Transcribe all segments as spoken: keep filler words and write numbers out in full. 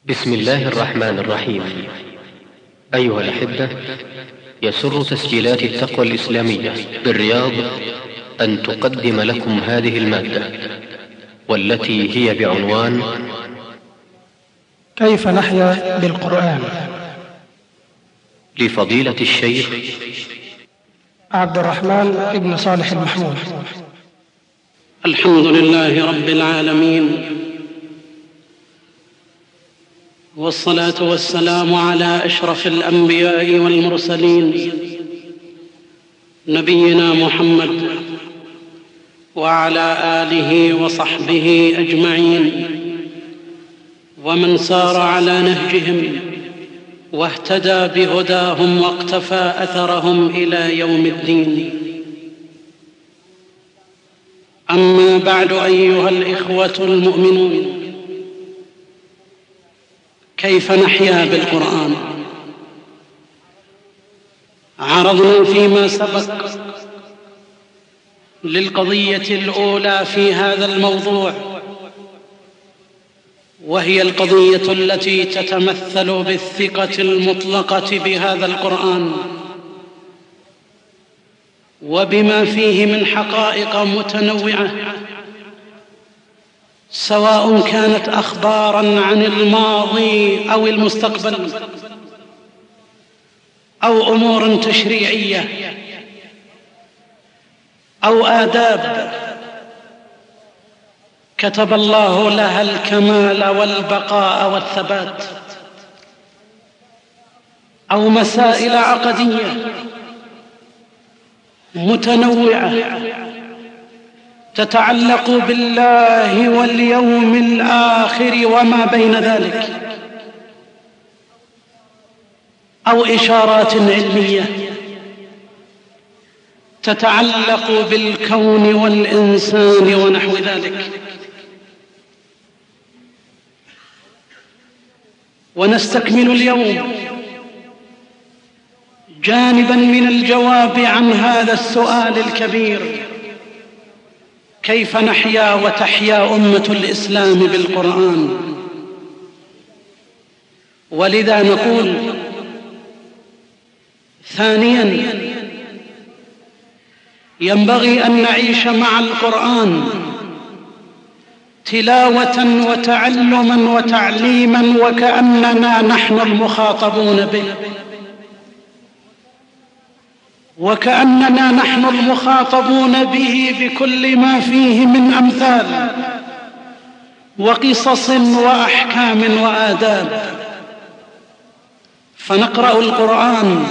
بسم الله الرحمن الرحيم. أيها الأحبة، يسر تسجيلات التقوى الإسلامية بالرياض أن تقدم لكم هذه المادة، والتي هي بعنوان كيف نحيا بالقرآن، لفضيلة الشيخ عبد الرحمن بن صالح المحمود. الحمد لله رب العالمين، والصلاة والسلام على أشرف الأنبياء والمرسلين نبينا محمد وعلى آله وصحبه أجمعين، ومن سار على نهجهم واهتدى بهداهم واقتفى أثرهم إلى يوم الدين. أما بعد، أيها الإخوة المؤمنون، كيف نحيا بالقرآن؟ عرضنا فيما سبق للقضية الأولى في هذا الموضوع، وهي القضية التي تتمثل بالثقة المطلقة بهذا القرآن وبما فيه من حقائق متنوعة، سواء كانت أخباراً عن الماضي أو المستقبل، أو أمور تشريعية، أو آداب كتب الله لها الكمال والبقاء والثبات، أو مسائل عقدية متنوعة تتعلق بالله واليوم الآخر وما بين ذلك، أو إشارات علمية تتعلق بالكون والإنسان ونحو ذلك. ونستكمل اليوم جانبا من الجواب عن هذا السؤال الكبير: كيف نحيا وتحيا أمة الإسلام بالقرآن؟ ولذا نقول ثانيا: ينبغي أن نعيش مع القرآن تلاوة وتعلما وتعليما وكأننا نحن المخاطبون به، وكأننا نحن المخاطبون به بكل ما فيه من أمثال وقصص وأحكام وآداب. فنقرأ القرآن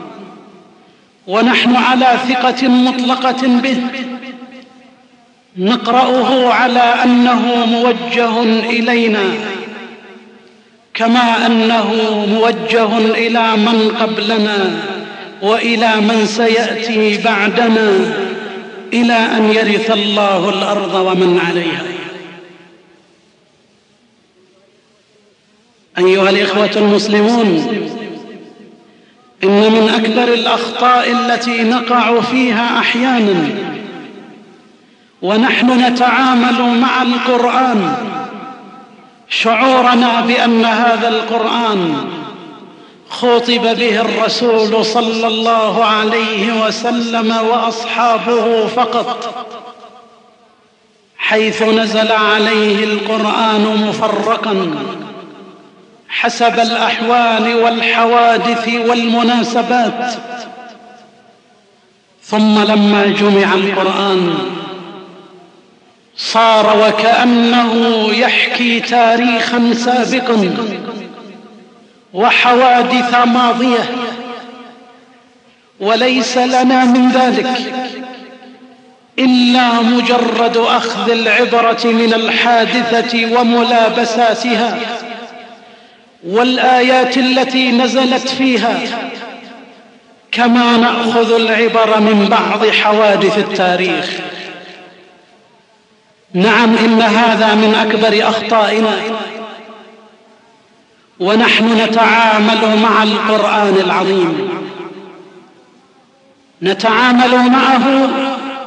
ونحن على ثقة مطلقة به، نقرأه على أنه موجه إلينا، كما أنه موجه إلى من قبلنا وإلى من سيأتي بعدنا، إلى أن يرث الله الأرض ومن عليها. أيها الإخوة المسلمون، إن من أكبر الأخطاء التي نقع فيها أحيانا ونحن نتعامل مع القرآن شعورنا بأن هذا القرآن خطب به الرسول صلى الله عليه وسلم وأصحابه فقط، حيث نزل عليه القرآن مفرقا حسب الأحوال والحوادث والمناسبات. ثم لما جمع القرآن صار وكأنه يحكي تاريخا سابقا وحوادث ماضية، وليس لنا من ذلك إلا مجرد أخذ العبرة من الحادثة وملابساتها والآيات التي نزلت فيها، كما نأخذ العبر من بعض حوادث التاريخ. نعم، إن هذا من أكبر أخطائنا، ونحن نتعامل مع القرآن العظيم، نتعامل معه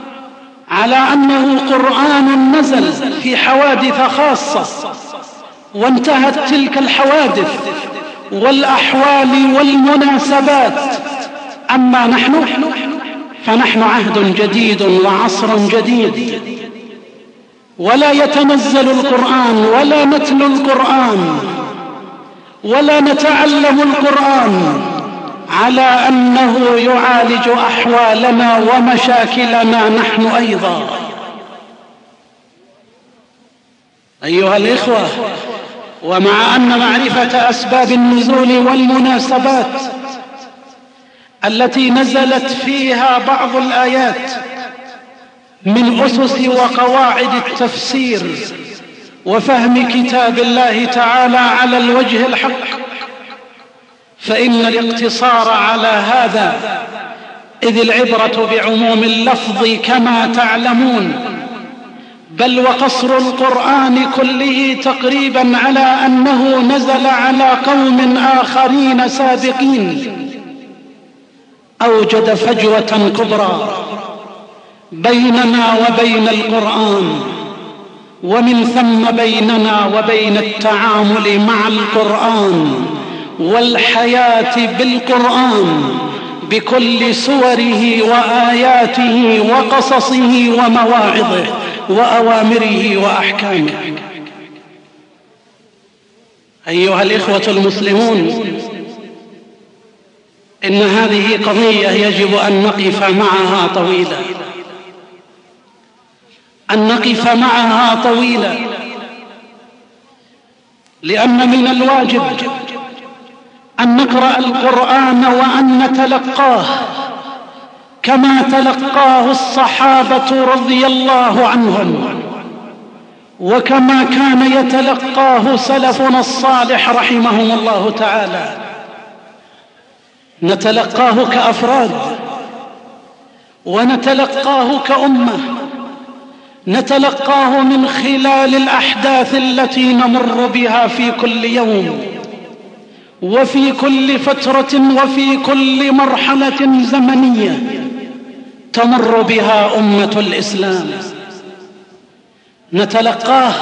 على أنه قرآن نزل في حوادث خاصة وانتهت تلك الحوادث والأحوال والمناسبات. أما نحن فنحن عهد جديد وعصر جديد، ولا يتنزل القرآن ولا نتلو القرآن ولا نتعلم القرآن على أنه يعالج أحوالنا ومشاكلنا نحن أيضا. أيها الإخوة، ومع أن معرفة أسباب النزول والمناسبات التي نزلت فيها بعض الآيات من أسس وقواعد التفسير وفهم كتاب الله تعالى على الوجه الحق، فإن الاقتصار على هذا، إذ العبرة بعموم اللفظ كما تعلمون، بل وقصر القرآن كله تقريبا على أنه نزل على قوم آخرين سابقين، أوجد فجوة كبرى بيننا وبين القرآن، ومن ثم بيننا وبين التعامل مع القرآن والحياة بالقرآن بكل صوره وآياته وقصصه ومواعظه وأوامره وأحكامه. أيها الإخوة المسلمون، إن هذه قضية يجب أن نقف معها طويلا، أن نقف معها طويلا، لأن من الواجب أن نقرأ القرآن وأن نتلقاه كما تلقاه الصحابة رضي الله عنهم، وكما كان يتلقاه سلفنا الصالح رحمهم الله تعالى. نتلقاه كأفراد، ونتلقاه كأمة، نتلقاه من خلال الأحداث التي نمر بها في كل يوم وفي كل فترة وفي كل مرحلة زمنية تمر بها أمة الإسلام. نتلقاه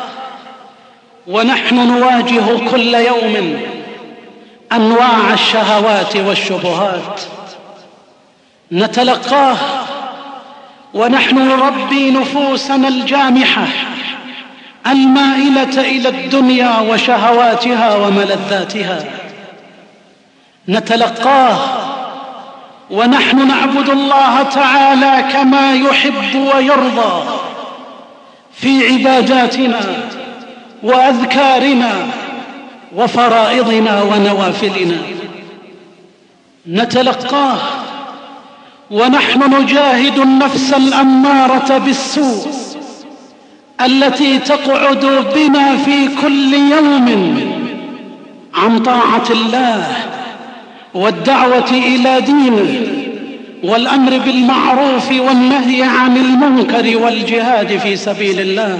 ونحن نواجه كل يوم أنواع الشهوات والشبهات. نتلقاه ونحن نربي نفوسنا الجامحة المائلة إلى الدنيا وشهواتها وملذاتها. نتلقاه ونحن نعبد الله تعالى كما يحب ويرضى في عباداتنا وأذكارنا وفرائضنا ونوافلنا. نتلقاه ونحن نجاهد النفس الأمارة بالسوء التي تقعد بنا في كل يوم عن طاعة الله والدعوة إلى دينه والأمر بالمعروف والنهي عن المنكر والجهاد في سبيل الله.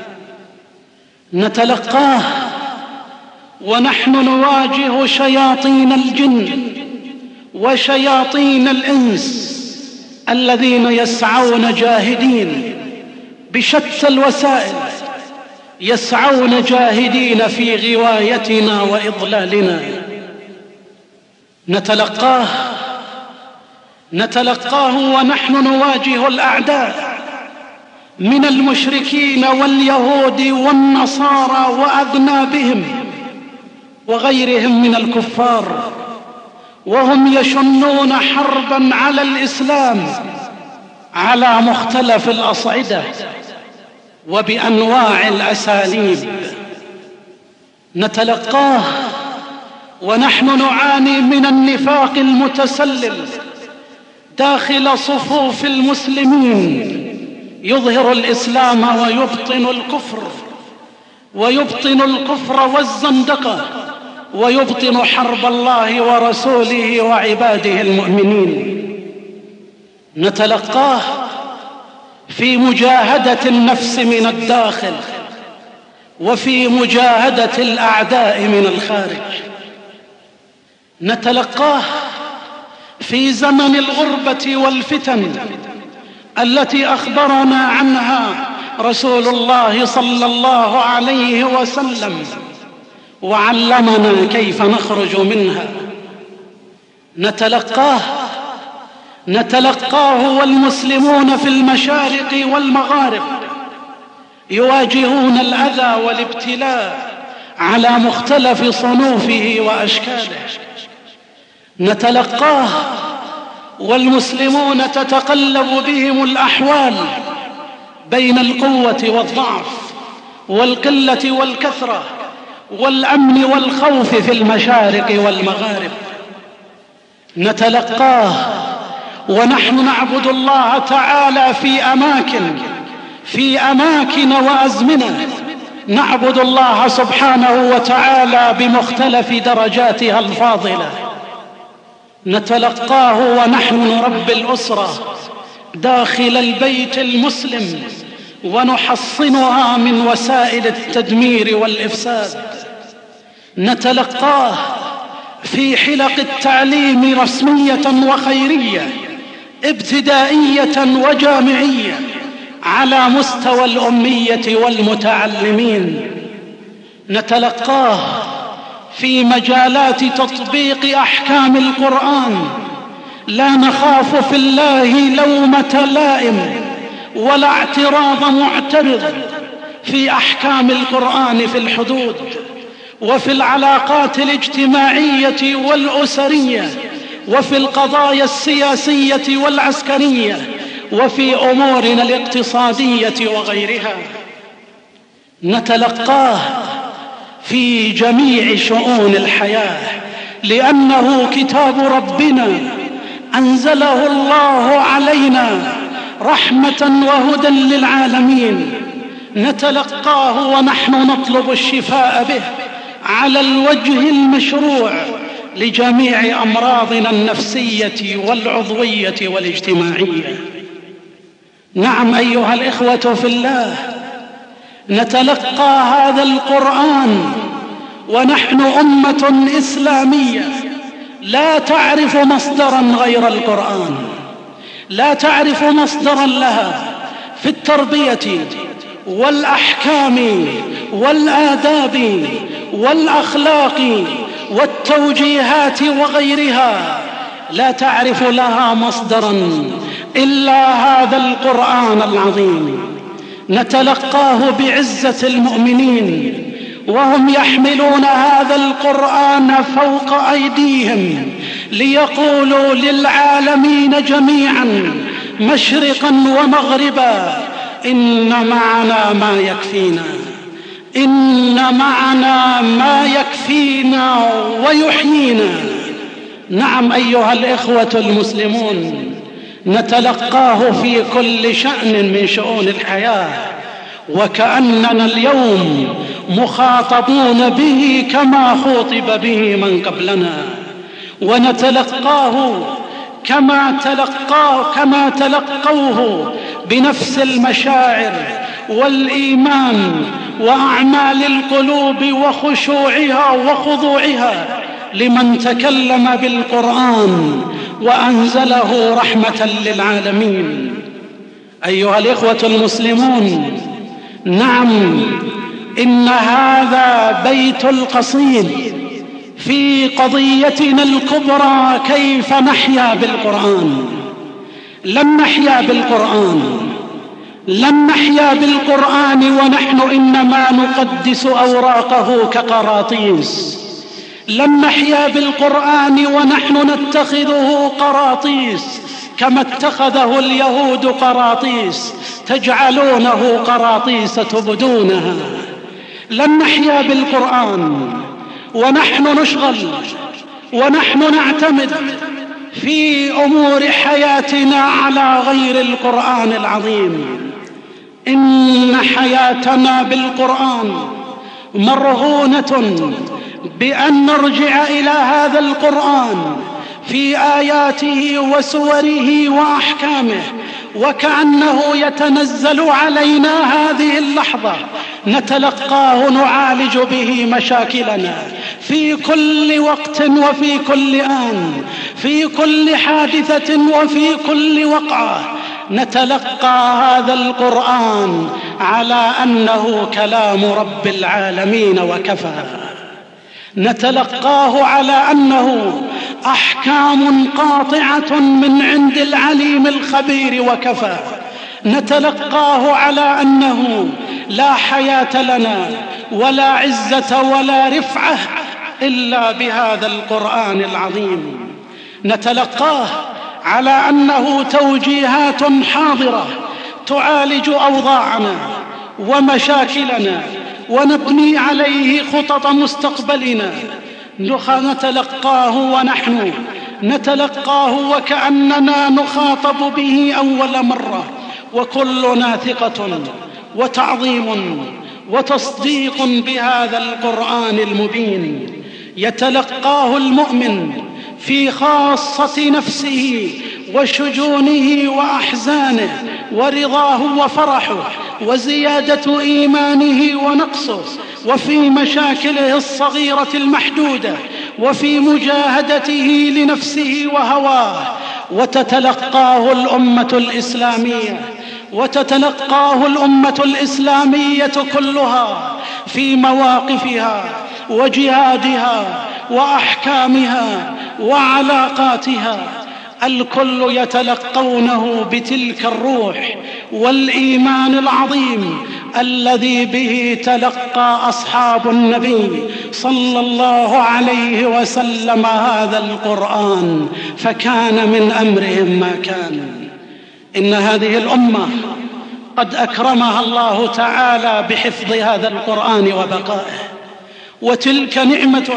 نتلقاه ونحن نواجه شياطين الجن وشياطين الإنس الذين يسعون جاهدين بشتى الوسائل، يسعون جاهدين في غوايتنا وإضلالنا. نتلقاه نتلقاه ونحن نواجه الأعداء من المشركين واليهود والنصارى وأذنابهم وغيرهم من الكفار، وهم يشنون حربا على الإسلام على مختلف الأصعدة وبأنواع الأساليب. نتلقاه ونحن نعاني من النفاق المتسلل داخل صفوف المسلمين، يظهر الإسلام ويبطن الكفر ويبطن الكفر والزندقة ويبطن حرب الله ورسوله وعباده المؤمنين. نتلقاه في مجاهدة النفس من الداخل وفي مجاهدة الأعداء من الخارج. نتلقاه في زمن الغربة والفتن التي أخبرنا عنها رسول الله صلى الله عليه وسلم وعلمنا كيف نخرج منها. نتلقاه نتلقاه والمسلمون في المشارق والمغارب يواجهون الأذى والابتلاء على مختلف صنوفه وأشكاله. نتلقاه والمسلمون تتقلب بهم الأحوال بين القوة والضعف والقلة والكثرة والأمن والخوف في المشارق والمغارب. نتلقاه ونحن نعبد الله تعالى في أماكن في أماكن وأزمنة نعبد الله سبحانه وتعالى بمختلف درجاتها الفاضلة. نتلقاه ونحن نربي الأسرة داخل البيت المسلم ونحصنها من وسائل التدمير والإفساد. نتلقاه في حلق التعليم رسمية وخيرية ابتدائية وجامعية على مستوى الأمية والمتعلمين. نتلقاه في مجالات تطبيق أحكام القرآن لا نخاف في الله لومة لائم ولا اعتراض معترض في أحكام القرآن في الحدود وفي العلاقات الاجتماعية والأسرية وفي القضايا السياسية والعسكرية وفي أمورنا الاقتصادية وغيرها. نتلقاه في جميع شؤون الحياة لأنه كتاب ربنا أنزله الله علينا رحمة وهدى للعالمين. نتلقاه ونحن نطلب الشفاء به على الوجه المشروع لجميع أمراضنا النفسية والعضوية والاجتماعية. نعم أيها الإخوة في الله، نتلقى هذا القرآن ونحن أمة إسلامية لا تعرف مصدرا غير القرآن، لا تعرف مصدرا لها في التربية والأحكام والآداب والأخلاق والتوجيهات وغيرها، لا تعرف لها مصدرا إلا هذا القرآن العظيم. نتلقاه بعزة المؤمنين وهم يحملون هذا القرآن فوق أيديهم ليقولوا للعالمين جميعا مشرقا ومغربا إن معنا ما يكفينا، إن معنا ما يكفينا ويحيينا. نعم أيها الإخوة المسلمون، نتلقاه في كل شأن من شؤون الحياة وكأننا اليوم مخاطبون به كما خوطب به من قبلنا. ونتلقاه كما تلقاه كما تلقوه بنفس المشاعر والإيمان وأعمال القلوب وخشوعها وخضوعها لمن تكلم بالقرآن وأنزله رحمة للعالمين. أيها الإخوة المسلمون، نعم إن هذا بيت القصيد في قضيتنا الكبرى كيف نحيا بالقرآن. لم نحيا بالقرآن لم نحيا بالقرآن ونحن إنما نقدس أوراقه كقراطيس. لم نحيا بالقرآن ونحن نتخذه قراطيس كما اتخذه اليهود قراطيس تجعلونه قراطيس تبدونها. لم نحيا بالقرآن ونحن نشغل ونحن نعتمد في أمور حياتنا على غير القرآن العظيم. إن حياتنا بالقرآن مرهونة بأن نرجع إلى هذا القرآن في آياته وسوره وأحكامه وكأنه يتنزل علينا هذه اللحظة، نتلقاه نعالج به مشاكلنا في كل وقت وفي كل آن، في كل حادثة وفي كل وقعة. نتلقى هذا القرآن على أنه كلام رب العالمين وكفى، نتلقاه على أنه أحكام قاطعة من عند العليم الخبير وكفى، نتلقاه على أنه لا حياة لنا ولا عزة ولا رفعة إلا بهذا القرآن العظيم، نتلقاه على أنه توجيهات حاضرة تعالج أوضاعنا ومشاكلنا ونبني عليه خطط مستقبلنا. نتلقاه ونحن نتلقاه وكأننا نخاطب به أول مرة، وكلنا ثقة وتعظيم وتصديق بهذا القرآن المبين. يتلقاه المؤمن في خاصة نفسه وشجونه وأحزانه ورضاه وفرحه وزيادة إيمانه ونقصه، وفي مشاكله الصغيرة المحدودة، وفي مجاهدته لنفسه وهواه. وتتلقاه الأمة الإسلامية وتتلقاه الأمة الإسلامية كلها في مواقفها وجهادها وأحكامها وعلاقاتها، الكل يتلقونه بتلك الروح والإيمان العظيم الذي به تلقى أصحاب النبي صلى الله عليه وسلم هذا القرآن، فكان من أمرهم ما كان. إن هذه الأمة قد أكرمها الله تعالى بحفظ هذا القرآن وبقائه، وتلك نعمة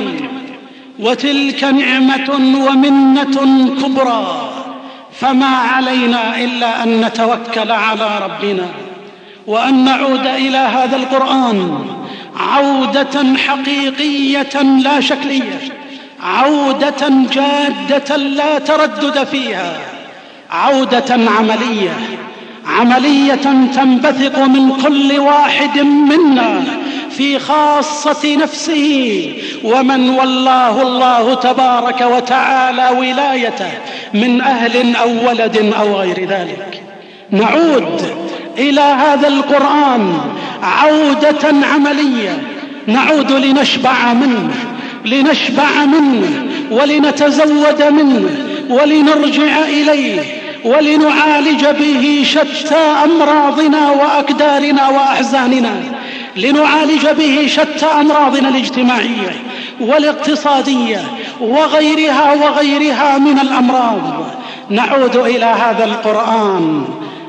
وتلك نعمة ومنة كبرى، فما علينا إلا أن نتوكل على ربنا وأن نعود إلى هذا القرآن عودة حقيقية لا شكلية، عودة جادة لا تردد فيها، عودة عملية عملية تنبثق من كل واحد منا في خاصة نفسه ومن والله الله تبارك وتعالى ولايته من أهل أو ولد أو غير ذلك. نعود إلى هذا القرآن عودة عملية، نعود لنشبع منه لنشبع منه ولنتزود منه ولنرجع إليه ولنعالج به شتى أمراضنا وأكدارنا وأحزاننا، لنعالج به شتى أمراضنا الاجتماعية والاقتصادية وغيرها وغيرها من الأمراض. نعود إلى هذا القرآن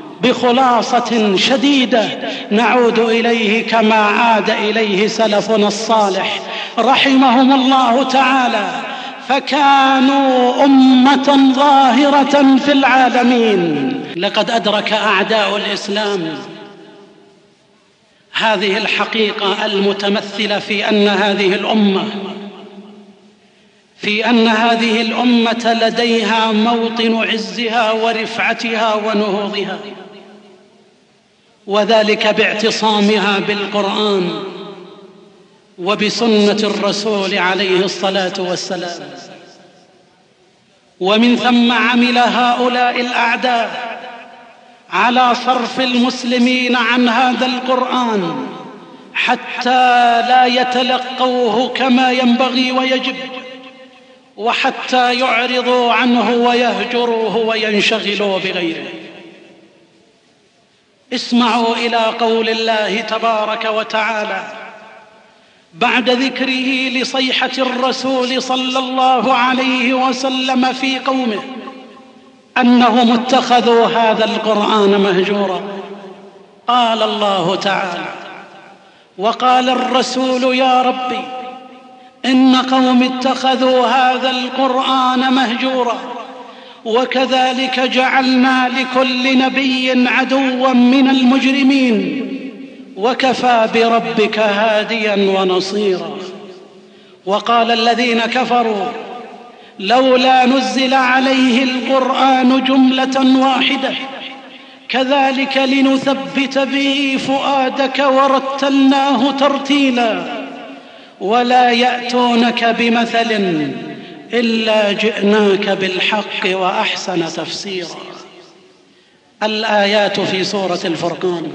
بخلاصة شديدة، نعود إليه كما عاد إليه سلفنا الصالح رحمهم الله تعالى، فكانوا أمة ظاهرة في العالمين. لقد أدرك أعداء الإسلام هذه الحقيقة المتمثلة في أن هذه الأمة في أن هذه الأمة لديها موطن عزها ورفعتها ونهوضها، وذلك باعتصامها بالقرآن وبسنة الرسول عليه الصلاة والسلام. ومن ثم عمل هؤلاء الأعداء على صرف المسلمين عن هذا القرآن حتى لا يتلقوه كما ينبغي ويجب، وحتى يعرضوا عنه ويهجروه وينشغلوا بغيره. اسمعوا إلى قول الله تبارك وتعالى بعد ذكره لصيحة الرسول صلى الله عليه وسلم في قومه أنهم اتخذوا هذا القرآن مهجورا. قال الله تعالى: وقال الرسول يا ربي إن قوم اتخذوا هذا القرآن مهجورا وكذلك جعلنا لكل نبي عدوا من المجرمين وكفى بربك هاديا ونصيرا. وقال الذين كفروا لولا نزل عليه القرآن جملة واحدة كذلك لنثبت به فؤادك ورتلناه ترتيلا ولا يأتونك بمثل إلا جئناك بالحق وأحسن تفسيرا. الآيات في سورة الفرقان.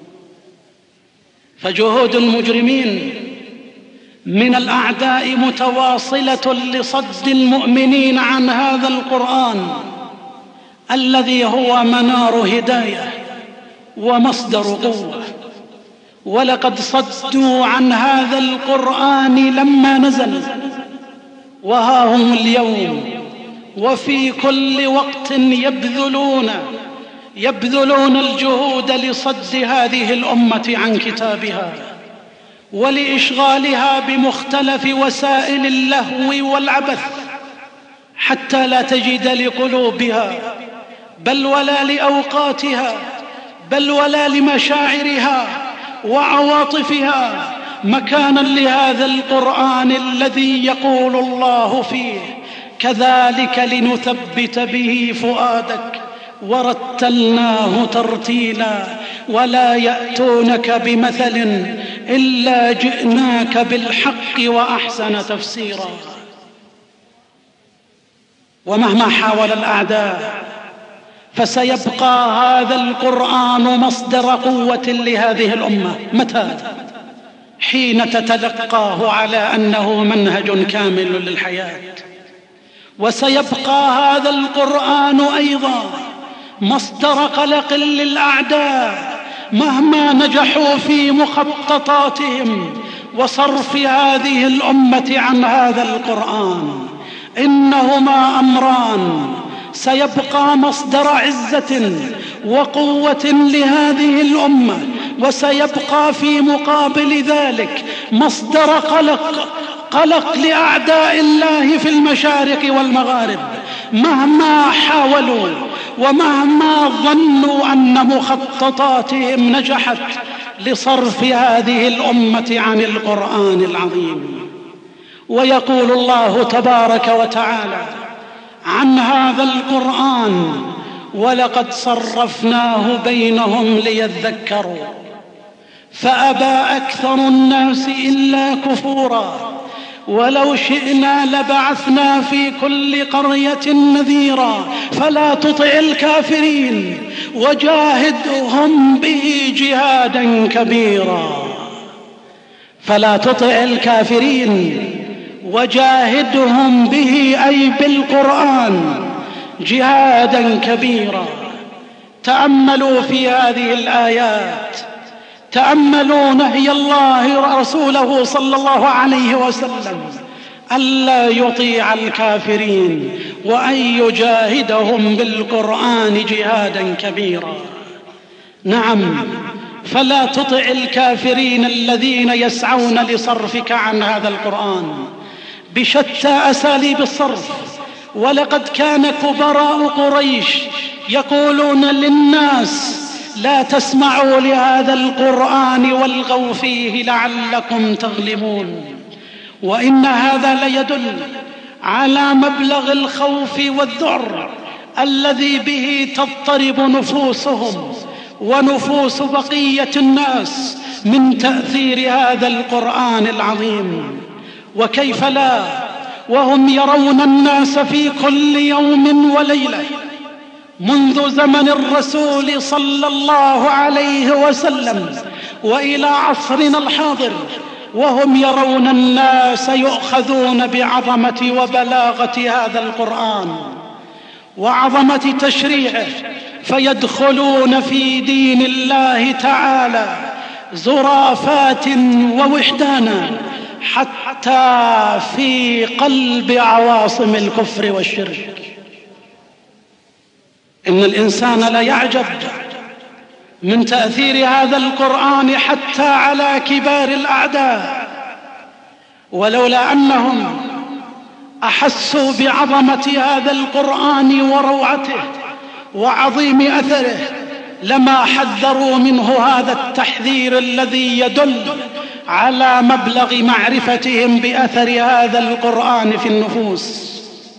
فجهود المجرمين من الأعداء متواصلة لصد المؤمنين عن هذا القرآن الذي هو منار هداية ومصدر قوة. ولقد صدوا عن هذا القرآن لما نزل، وها هم اليوم وفي كل وقت يبذلون يبذلون الجهود لصد هذه الأمة عن كتابها ولإشغالها بمختلف وسائل اللهو والعبث، حتى لا تجد لقلوبها بل ولا لأوقاتها بل ولا لمشاعرها وعواطفها مكانا لهذا القرآن الذي يقول الله فيه: كذلك لنثبت به فؤادك ورتلناه ترتيلا ولا يأتونك بمثل إلا جئناك بالحق وأحسن تفسيرا. ومهما حاول الأعداء فسيبقى هذا القرآن مصدر قوة لهذه الأمة. متى؟ حين تتلقاه على أنه منهج كامل للحياة. وسيبقى هذا القرآن أيضا مصدر قلق للأعداء مهما نجحوا في مخططاتهم وصرف هذه الأمة عن هذا القرآن. إنهما أمران: سيبقى مصدر عزة وقوة لهذه الأمة، وسيبقى في مقابل ذلك مصدر قلق قلق لأعداء الله في المشارق والمغارب مهما حاولوا ومهما ظنوا أن مخططاتهم نجحت لصرف هذه الأمة عن القرآن العظيم. ويقول الله تبارك وتعالى عن هذا القرآن: ولقد صرفناه بينهم ليذكروا فأبى أكثر الناس إلا كفورا ولو شئنا لبعثنا في كل قرية نذيرا فلا تطع الكافرين وجاهدهم به جهادا كبيرا. فلا تطع الكافرين وجاهدهم به أي بالقرآن جهادا كبيرا. تأملوا في هذه الآيات، تأملوا نهي الله ورسوله صلى الله عليه وسلم ألا يطيع الكافرين وأن يجاهدهم بالقرآن جهادا كبيرا. نعم، فلا تطع الكافرين الذين يسعون لصرفك عن هذا القرآن بشتى أساليب الصرف. ولقد كان كبراء قريش يقولون للناس: لا تسمعوا لهذا القرآن والغوا فيه لعلكم تغلبون. وإن هذا ليدل على مبلغ الخوف والذعر الذي به تضطرب نفوسهم ونفوس بقية الناس من تأثير هذا القرآن العظيم. وكيف لا وهم يرون الناس في كل يوم وليلة منذ زمن الرسول صلى الله عليه وسلم وإلى عصرنا الحاضر، وهم يرون الناس يؤخذون بعظمة وبلاغة هذا القرآن وعظمة تشريعه، فيدخلون في دين الله تعالى زرافات ووحدانا حتى في قلب عواصم الكفر والشرك. إن الإنسان لا يعجب من تأثير هذا القرآن حتى على كبار الأعداء، ولولا أنهم أحسوا بعظمة هذا القرآن وروعته وعظيم أثره لما حذروا منه هذا التحذير الذي يدل على مبلغ معرفتهم بأثر هذا القرآن في النفوس.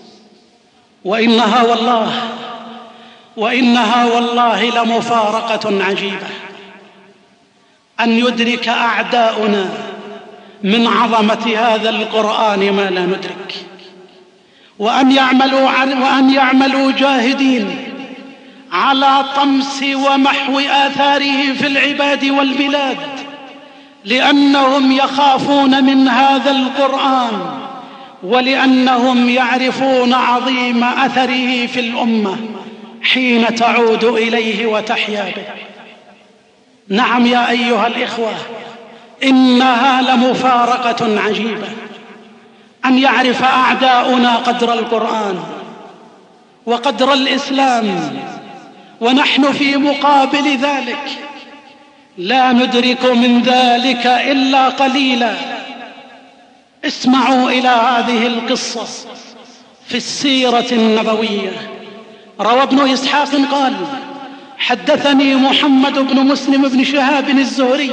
وإنها والله وإنها والله لمفارقة عجيبة أن يدرك أعداؤنا من عظمة هذا القرآن ما لا ندرك، وأن يعملوا وأن يعملوا جاهدين على طمس ومحو آثاره في العباد والبلاد، لأنهم يخافون من هذا القرآن، ولأنهم يعرفون عظيم أثره في الأمة حين تعود إليه وتحيا به. نعم يا أيها الإخوة، إنها لمفارقة عجيبة أن يعرف أعداؤنا قدر القرآن وقدر الإسلام، ونحن في مقابل ذلك لا ندرك من ذلك إلا قليلا. اسمعوا إلى هذه القصة في السيرة النبوية. روى ابن إسحاق قال: حدثني محمد بن مسلم بن شهاب الزهري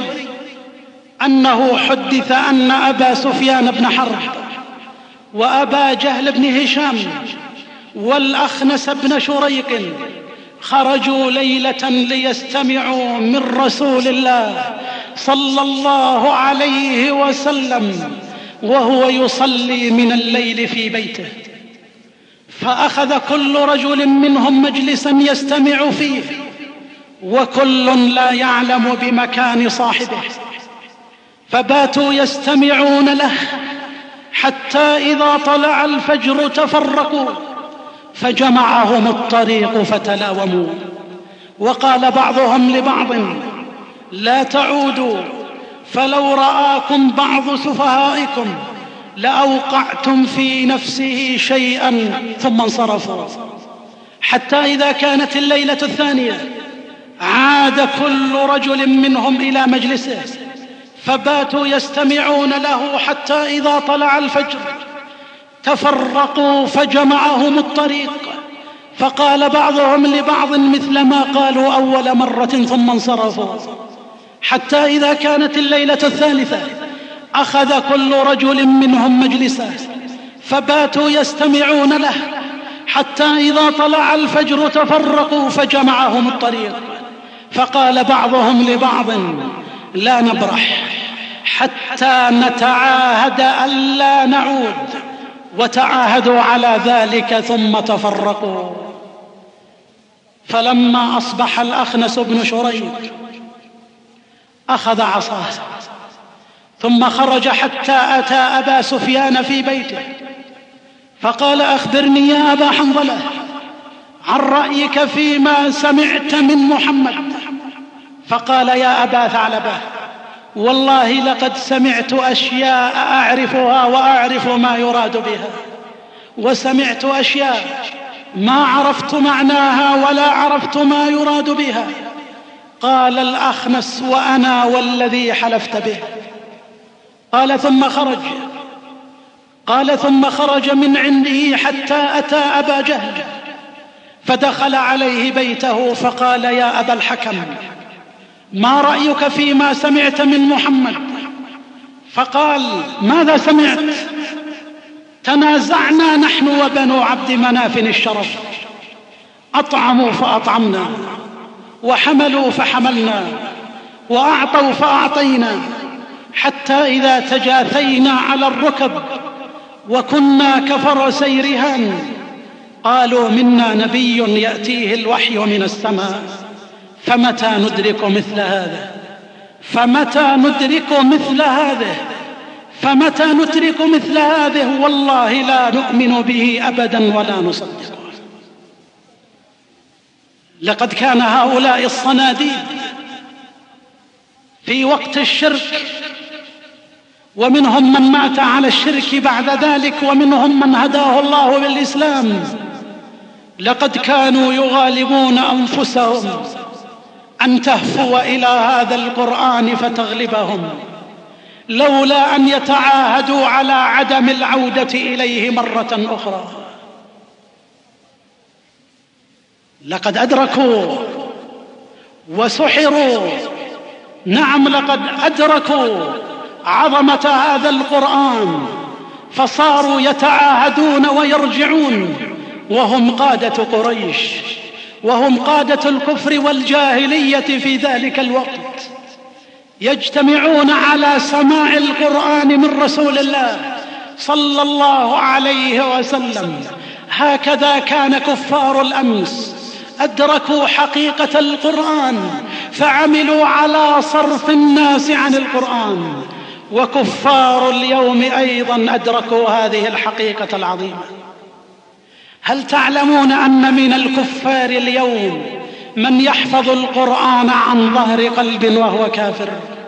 أنه حدث أن أبا سفيان بن حرب وأبا جهل بن هشام والأخنس بن شريق خرجوا ليلة ليستمعوا من رسول الله صلى الله عليه وسلم وهو يصلي من الليل في بيته، فأخذ كل رجل منهم مجلسا يستمع فيه، وكل لا يعلم بمكان صاحبه، فباتوا يستمعون له حتى إذا طلع الفجر تفرقوا، فجمعهم الطريق فتلاوموا، وقال بعضهم لبعض: لا تعودوا، فلو رآكم بعض سفهائكم لأوقعتم في نفسه شيئا، ثم انصرفوا. حتى إذا كانت الليلة الثانية عاد كل رجل منهم إلى مجلسه، فباتوا يستمعون له حتى إذا طلع الفجر تفرقوا، فجمعهم الطريق، فقال بعضهم لبعض مثل ما قالوا أول مرة، ثم انصرفوا. حتى إذا كانت الليلة الثالثة أخذ كل رجل منهم مجلسه، فباتوا يستمعون له حتى إذا طلع الفجر تفرقوا، فجمعهم الطريق، فقال بعضهم لبعض: لا نبرح حتى نتعاهد ألا نعود، وتعاهدوا على ذلك ثم تفرقوا. فلما أصبح الأخنس بن شريق أخذ عصاه ثم خرج حتى أتى أبا سفيان في بيته، فقال: أخبرني يا أبا حنظلة عن رأيك فيما سمعت من محمد. فقال: يا أبا ثعلبة، والله لقد سمعت أشياء أعرفها وأعرف ما يراد بها، وسمعت أشياء ما عرفت معناها ولا عرفت ما يراد بها. قال الأخنس: وأنا والذي حلفت به. قال: ثم خرج قال ثم خرج من عنده حتى أتى أبا جهل، فدخل عليه بيته فقال: يا أبا الحكم، ما رأيك فيما سمعت من محمد؟ فقال: ماذا سمعت؟ تنازعنا نحن وبنو عبد مناف الشرف، أطعموا فأطعمنا، وحملوا فحملنا، وأعطوا فأعطينا، حتى إذا تجاثينا على الركب وكنا كفرسي رهان قالوا: منا نبي يأتيه الوحي من السماء، فمتى ندرك مثل هذا فمتى ندرك مثل هذه فمتى ندرك مثل هذه والله لا نؤمن به أبدا ولا نصدقه. لقد كان هؤلاء الصناديد في وقت الشرك، ومنهم من مات على الشرك بعد ذلك، ومنهم من هداه الله بالإسلام، لقد كانوا يغالبون أنفسهم أن تهفو إلى هذا القرآن فتغلبهم، لولا أن يتعاهدوا على عدم العودة إليه مرة أخرى. لقد أدركوا وسحروا، نعم لقد أدركوا عظمة هذا القرآن، فصاروا يتعاهدون ويرجعون، وهم قادة قريش، وهم قادة الكفر والجاهلية في ذلك الوقت، يجتمعون على سماع القرآن من رسول الله صلى الله عليه وسلم. هكذا كان كفار الأمس، أدركوا حقيقة القرآن فعملوا على صرف الناس عن القرآن، وكفار اليوم أيضا أدركوا هذه الحقيقة العظيمة. هل تعلمون أن من الكفار اليوم من يحفظ القرآن عن ظهر قلب وهو كافر؟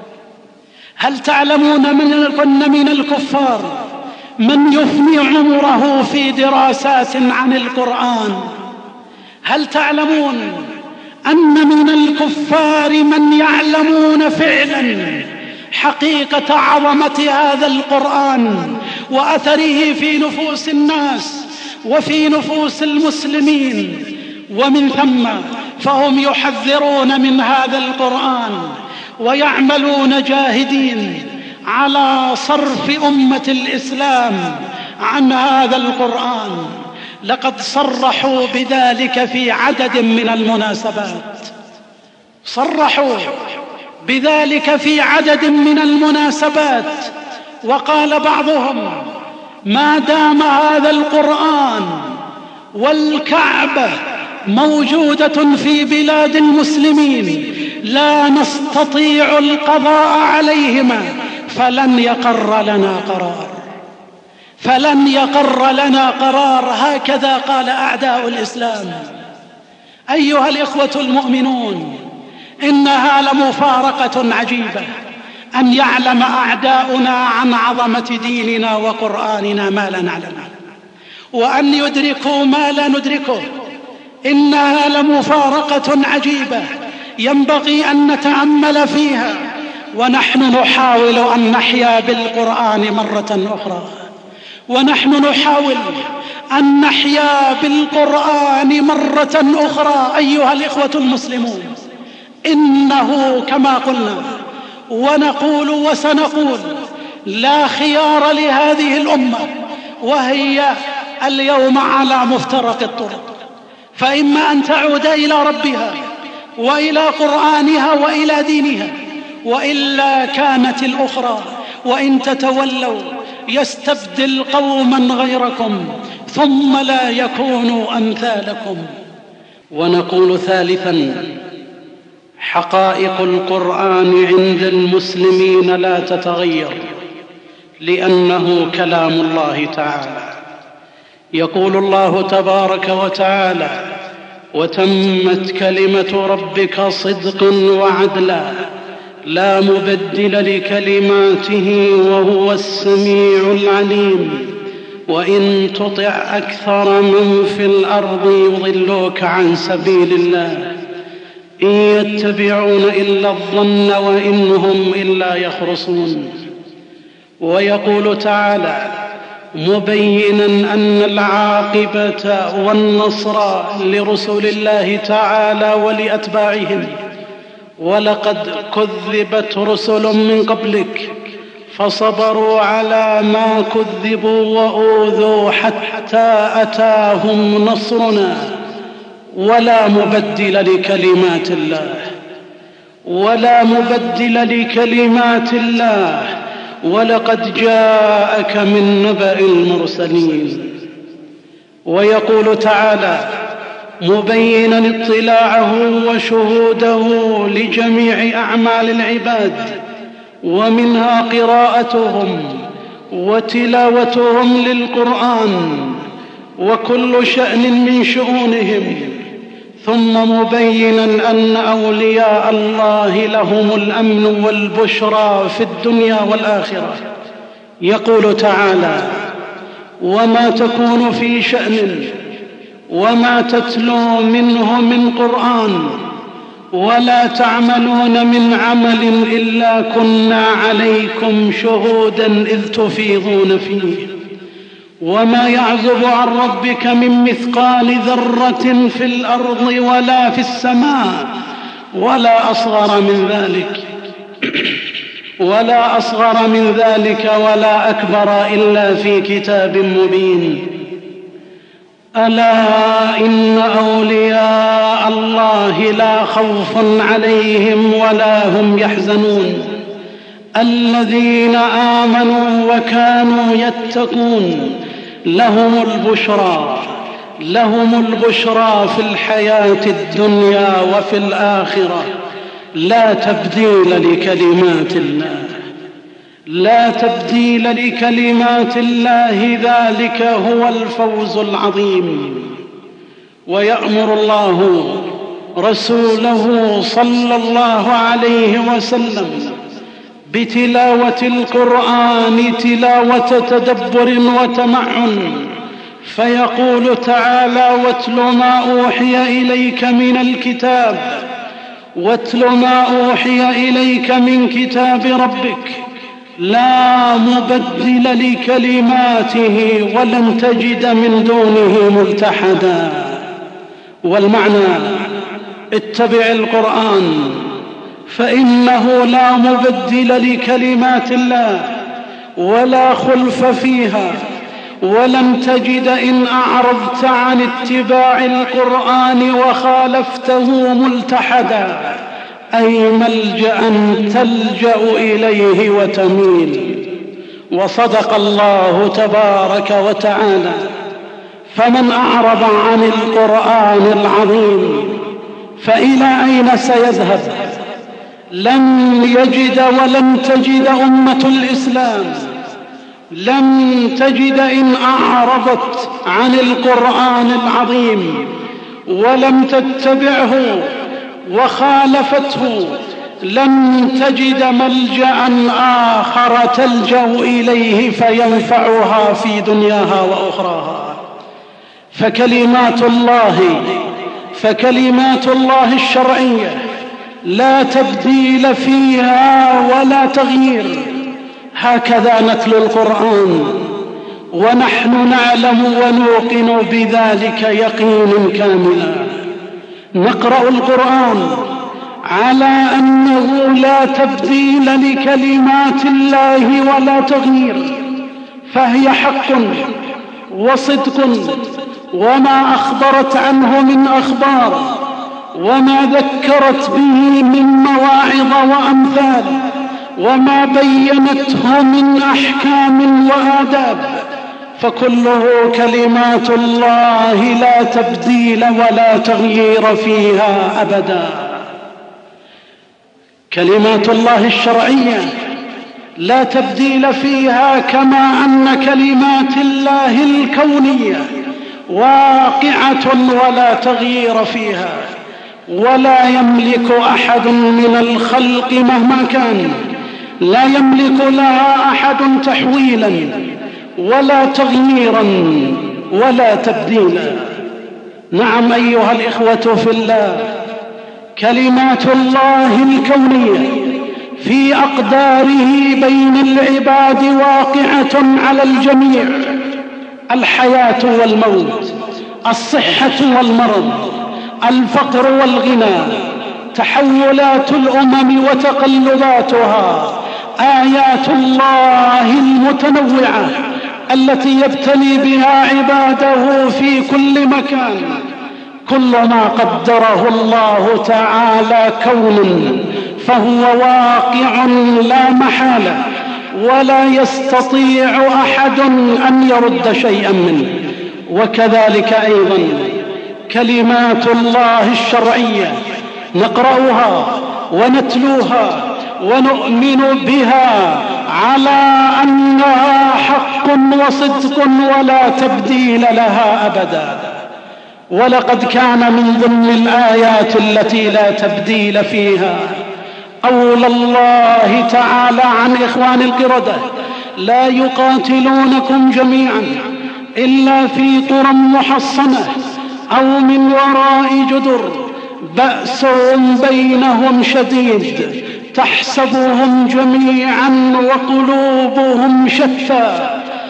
هل تعلمون من أن من الكفار من يفني عمره في دراسات عن القرآن؟ هل تعلمون أن من الكفار من يعلمون فعلا حقيقة عظمة هذا القرآن وأثره في نفوس الناس وفي نفوس المسلمين؟ ومن ثم فهم يحذرون من هذا القرآن ويعملون جاهدين على صرف أمة الإسلام عن هذا القرآن. لقد صرحوا بذلك في عدد من المناسبات، صرحوا بذلك في عدد من المناسبات، وقال بعضهم: ما دام هذا القرآن والكعبة موجودة في بلاد المسلمين لا نستطيع القضاء عليهما فلن يقر لنا قرار، فلن يقر لنا قرار. هكذا قال أعداء الإسلام. أيها الإخوة المؤمنون، إنها لمفارقة عجيبة أن يعلم أعداؤنا عن عظمة ديننا وقرآننا ما لا نعلمه، وأن يدركوا ما لا ندركه. إنها لمفارقة عجيبة ينبغي أن نتأمل فيها، ونحن نحاول أن نحيا بالقرآن مرة أخرى، ونحن نحاول أن نحيا بالقرآن مرة أخرى. أيها الإخوة المسلمون، إنه كما قلنا ونقول وسنقول لا خيار لهذه الأمة، وهي اليوم على مفترق الطرق، فإما أن تعود إلى ربها وإلى قرآنها وإلى دينها، وإلا كانت الأخرى. وإن تتولوا يستبدل قوما غيركم ثم لا يكونوا أمثالكم. ونقول ثالثا: حقائق القرآن عند المسلمين لا تتغير، لأنه كلام الله تعالى. يقول الله تبارك وتعالى: وتمت كلمة ربك صدقا وعدلا لا مبدل لكلماته وهو السميع العليم وإن تطع أكثر من في الأرض يضلوك عن سبيل الله إن يتبعون إلا الظن وإن هم إلا يخرصون. ويقول تعالى مبينا أن العاقبة والنصر لرسل الله تعالى ولأتباعهم: ولقد كذبت رسل من قبلك فصبروا على ما كذبوا وأوذوا حتى أتاهم نصرنا ولا مبدل لكلمات الله ولا مبدل لكلمات الله ولقد جاءك من نبأ المرسلين. ويقول تعالى مبينا اطلاعه وشهوده لجميع أعمال العباد، ومنها قراءتهم وتلاوتهم للقرآن وكل شأن من شؤونهم، ثم مبينا أن أولياء الله لهم الأمن والبشرى في الدنيا والآخرة. يقول تعالى وما تكون في شأن وما تتلو منه من قرآن ولا تعملون من عمل إلا كنا عليكم شهودا إذ تفيضون فيه وما يعزب عن ربك من مثقال ذرة في الأرض ولا في السماء ولا أصغر من ذلك ولا أصغر من ذلك ولا أكبر إلا في كتاب مبين. ألا إن أولياء الله لا خوف عليهم ولا هم يحزنون الذين آمنوا وكانوا يتقون لهم البشرى لهم البشرى في الحياة الدنيا وفي الآخرة. لا تبديل لكلمات الله، لا تبديل لكلمات الله، ذلك هو الفوز العظيم. ويأمر الله رسوله صلى الله عليه وسلم بتلاوة القرآن تلاوة تدبر وتمعن، فيقول تعالى: واتل ما أوحي إليك من الكتاب، واتل ما أوحي إليك من كتاب ربك لا مبدل لكلماته ولن تجد من دونه ملتحدا. والمعنى: اتبع القرآن فإنه لا مبدل لكلمات الله ولا خلف فيها، ولن تجد إن أعرضت عن اتباع القرآن وخالفته ملتحدا، أي ملجأ تلجأ إليه وتميل. وصدق الله تبارك وتعالى: فمن أعرض عن القرآن العظيم فإلى أين سيذهب؟ لن يجد ولن تجد أمة الإسلام، لن تجد إن أعرضت عن القرآن العظيم ولم تتبعه وخالفته، لن تجد ملجأ آخر تلجأ إليه فينفعها في دنياها وأخراها. فكلمات الله فكلمات الله الشرعية لا تبديل فيها ولا تغيير. هكذا نتلو القرآن ونحن نعلم ونوقن بذلك يقين كاملا. نقرأ القرآن على أنه لا تبديل لكلمات الله ولا تغيير، فهي حق وصدق، وما أخبرت عنه من أخبار وما ذكرت به من مواعظ وأمثال وما بينته من أحكام وآداب، فكله كلمات الله لا تبديل ولا تغيير فيها أبدا. كلمات الله الشرعية لا تبديل فيها، كما أن كلمات الله الكونية واقعة ولا تغيير فيها، ولا يملك أحد من الخلق مهما كان، لا يملك لها أحد تحويلا ولا تغييرا ولا تبديلا. نعم أيها الإخوة في الله، كلمات الله الكونية في أقداره بين العباد واقعة على الجميع، الحياة والموت، الصحة والمرض، الفقر والغنى، تحولات الأمم وتقلباتها، آيات الله المتنوعة التي يبتلي بها عباده في كل مكان. كل ما قدره الله تعالى كون فهو واقع لا محالة، ولا يستطيع أحد أن يرد شيئا منه. وكذلك أيضا كلمات الله الشرعية نقرأها ونتلوها ونؤمن بها على أنها حق وصدق ولا تبديل لها أبدا. ولقد كان من ضمن الآيات التي لا تبديل فيها قول الله تعالى عن إخوان القردة: لا يقاتلونكم جميعا إلا في قرى محصنة أو من وراء جدر بأسهم بينهم شديد تحسبهم جميعا وقلوبهم شتى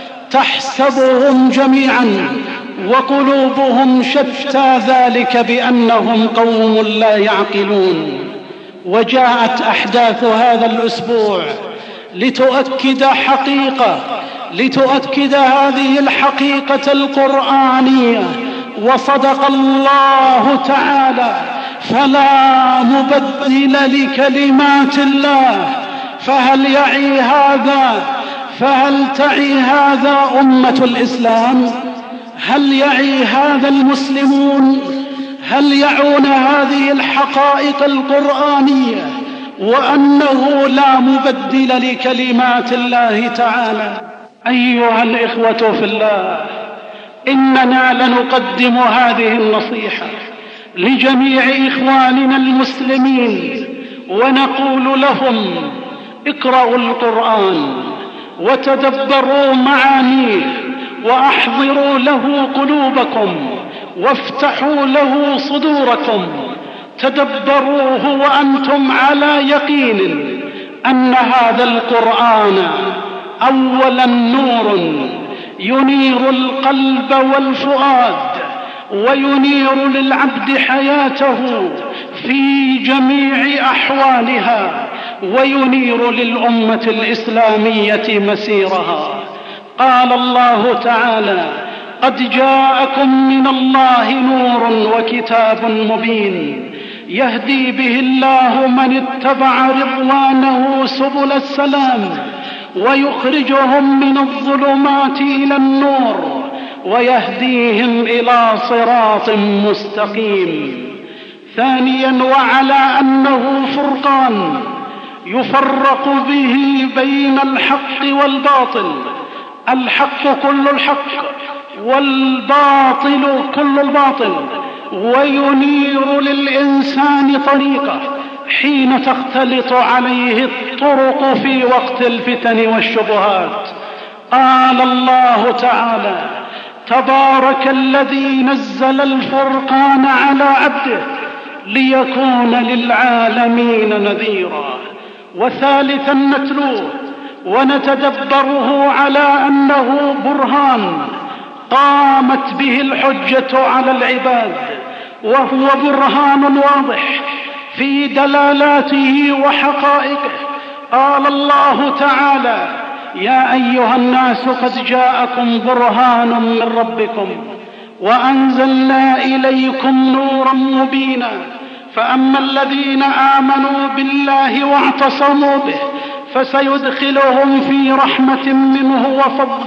تحسبهم جميعا وقلوبهم شتى ذلك بأنهم قوم لا يعقلون. وجاءت أحداث هذا الأسبوع لتؤكد حقيقة لتؤكد هذه الحقيقة القرآنية. وصدق الله تعالى: فلا مبدل لكلمات الله. فهل يعي هذا فهل تعي هذا أمة الإسلام؟ هل يعي هذا المسلمون؟ هل يعون هذه الحقائق القرآنية وأنه لا مبدل لكلمات الله تعالى؟ أيها الإخوة في الله، إننا لنقدم هذه النصيحة لجميع إخواننا المسلمين ونقول لهم: اقرأوا القرآن وتدبروا معانيه وأحضروا له قلوبكم وافتحوا له صدوركم، تدبروه وأنتم على يقين أن هذا القرآن أولا نور ينير القلب والفؤاد وينير للعبد حياته في جميع أحوالها وينير للأمة الإسلامية مسيرها. قال الله تعالى: قد جاءكم من الله نور وكتاب مبين يهدي به الله من اتبع رضوانه سبل السلام ويخرجهم من الظلمات إلى النور ويهديهم إلى صراط مستقيم. ثانيا: وعلى أنه فرقان يفرق به بين الحق والباطل، الحق كل الحق والباطل كل الباطل، وينير للإنسان طريقه حين تختلط عليه الطرق في وقت الفتن والشبهات. قال الله تعالى: تبارك الذي نزل الفرقان على عبده ليكون للعالمين نذيرا. وثالثا: نتلوه ونتدبره على أنه برهان قامت به الحجة على العباد، وهو برهان واضح في دلالاته وحقائقه. قال الله تعالى: يا أيها الناس قد جاءكم برهان من ربكم وأنزلنا إليكم نورا مبينا، فأما الذين آمنوا بالله واعتصموا به فسيدخلهم في رحمة منه وفضل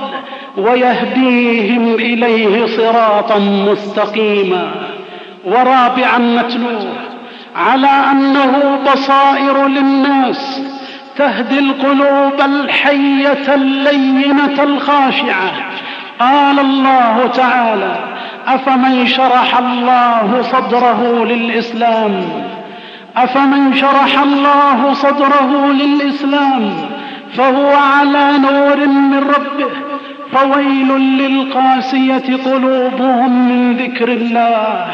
ويهديهم إليه صراطا مستقيما. ورابعا: نتلوه على أنه بصائر للناس تهدي القلوب الحية اللينة الخاشعة. قال الله تعالى: أفمن شرح الله صدره للإسلام أفمن شرح الله صدره للإسلام فهو على نور من ربه فويل للقاسية قلوبهم من ذكر الله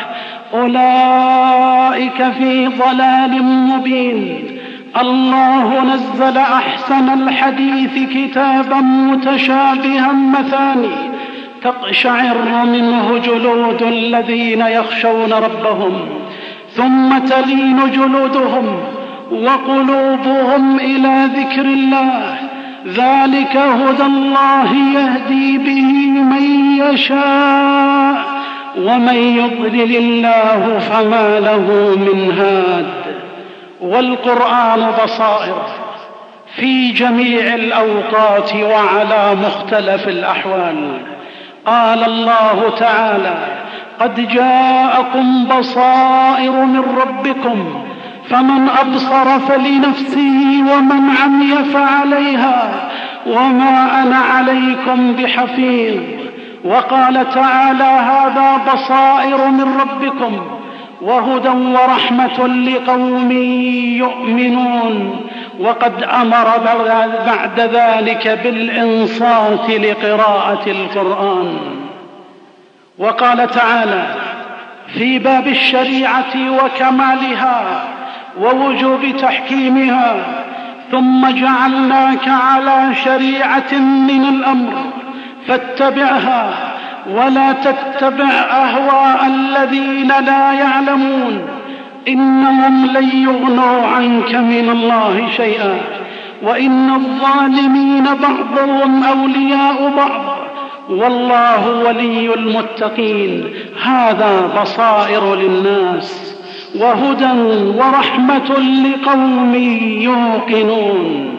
أولئك في ضلال مبين. الله نزل أحسن الحديث كتابا متشابها مثاني تقشعر منه جلود الذين يخشون ربهم ثم تلين جلودهم وقلوبهم إلى ذكر الله، ذلك هدى الله يهدي به من يشاء ومن يضلل الله فما له من هاد. والقرآن بصائر في جميع الأوقات وعلى مختلف الأحوال. قال الله تعالى: قد جاءكم بصائر من ربكم فمن أبصر فلنفسه ومن عمي فعليها وما أنا عليكم بحفيظ. وقال تعالى: هذا بصائر من ربكم وهدى ورحمة لقوم يؤمنون. وقد أمر بعد ذلك بالإنصات لقراءة القرآن. وقال تعالى في باب الشريعة وكمالها ووجوب تحكيمها: ثم جعلناك على شريعة من الأمر فاتبعها ولا تتبع أهواء الذين لا يعلمون إنهم لن يغنوا عنك من الله شيئا وإن الظالمين بعضهم أولياء بعض والله ولي المتقين. هذا بصائر للناس وهدى ورحمة لقوم يوقنون.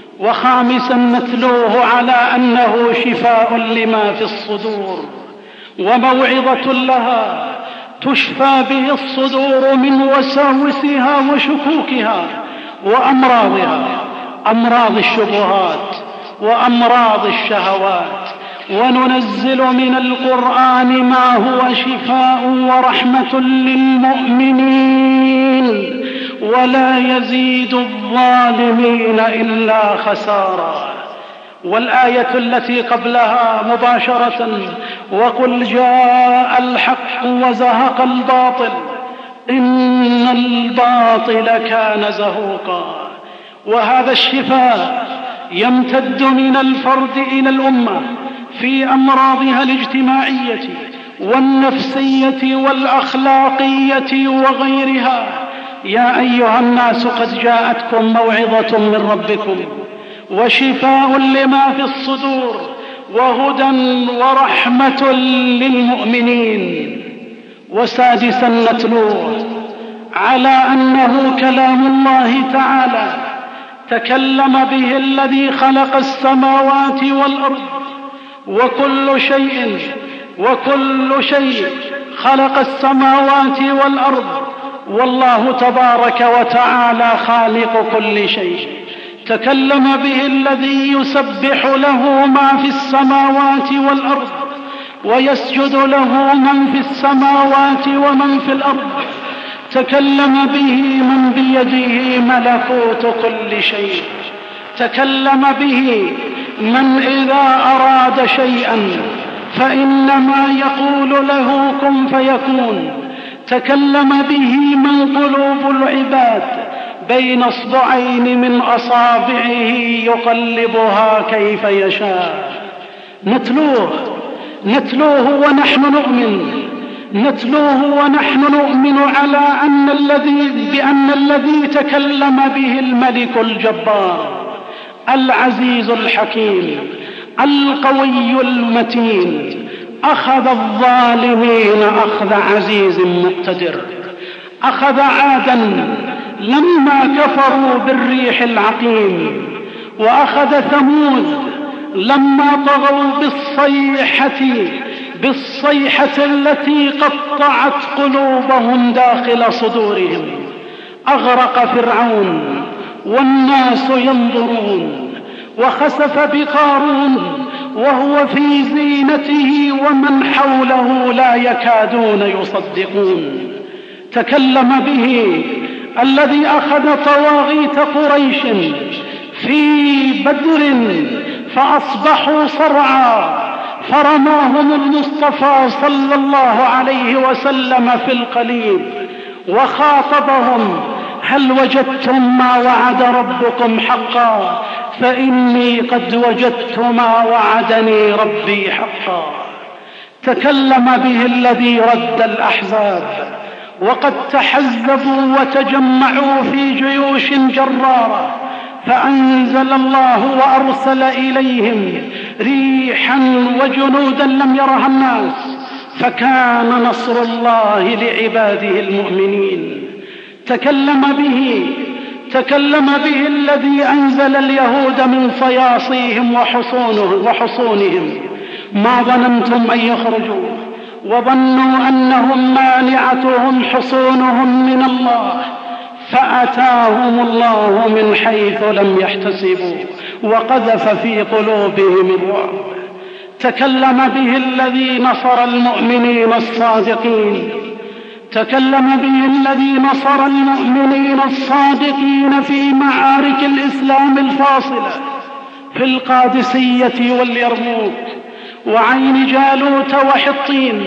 وخامسا: نتلوه على أنه شفاء لما في الصدور وموعظة لها تشفى به الصدور من وساوسها وشكوكها وأمراضها، أمراض الشبهات وأمراض الشهوات. وننزل من القرآن ما هو شفاء ورحمة للمؤمنين ولا يزيد الظالمين إلا خسارا. والآية التي قبلها مباشرة: وقل جاء الحق وزهق الباطل إن الباطل كان زهوقا. وهذا الشفاء يمتد من الفرد إلى الأمة في أمراضها الاجتماعية والنفسية والأخلاقية وغيرها. يا أيها الناس قد جاءتكم موعظة من ربكم وشفاء لما في الصدور وهدى ورحمة للمؤمنين. وسادسا نتلوه على أنه كلام الله تعالى تكلم به الذي خلق السماوات والأرض وكل شيء وكل شيء خلق السماوات والأرض، والله تبارك وتعالى خالق كل شيء. تكلم به الذي يسبح له ما في السماوات والأرض ويسجد له من في السماوات ومن في الأرض. تكلم به من بيده ملكوت كل شيء. تكلم به من إذا أراد شيئا فإنما يقول له كن فيكون. تكلم به من قلوب العباد بين اصبعين من أصابعه يقلبها كيف يشاء. نتلوه نتلوه ونحن نؤمن نتلوه ونحن نؤمن على أن الذي بأن الذي تكلم به الملك الجبار العزيز الحكيم القوي المتين أخذ الظالمين أخذ عزيز مقتدر. أخذ عادا لما كفروا بالريح العقيم، وأخذ ثمود لما طغوا بالصيحة بالصيحة التي قطعت قلوبهم داخل صدورهم. أغرق فرعون والناس ينظرون، وخسف بقارون وهو في زينته ومن حوله لا يكادون يصدقون. تكلم به الذي أخذ طواغيت قريش في بدر فأصبحوا صرعى، فرماهم المصطفى صلى الله عليه وسلم في القليب وخاطبهم: هل وجدتم ما وعد ربكم حقا؟ فإني قد وجدت ما وعدني ربي حقا. تكلم به الذي رد الأحزاب وقد تحزبوا وتجمعوا في جيوش جرارة، فأنزل الله وأرسل إليهم ريحا وجنودا لم يرها الناس، فكان نصر الله لعباده المؤمنين. تكلم به تكلم به الذي أنزل اليهود من صياصيهم وحصونهم، ما ظننتم أن يخرجوا وظنوا أنهم مانعتهم حصونهم من الله، فأتاهم الله من حيث لم يحتسبوا وقذف في قلوبهم الرعب. تكلم به الذي نصر المؤمنين الصادقين تكلم به الذي نصر المؤمنين الصادقين في معارك الإسلام الفاصلة في القادسية واليرموك وعين جالوت وحطين،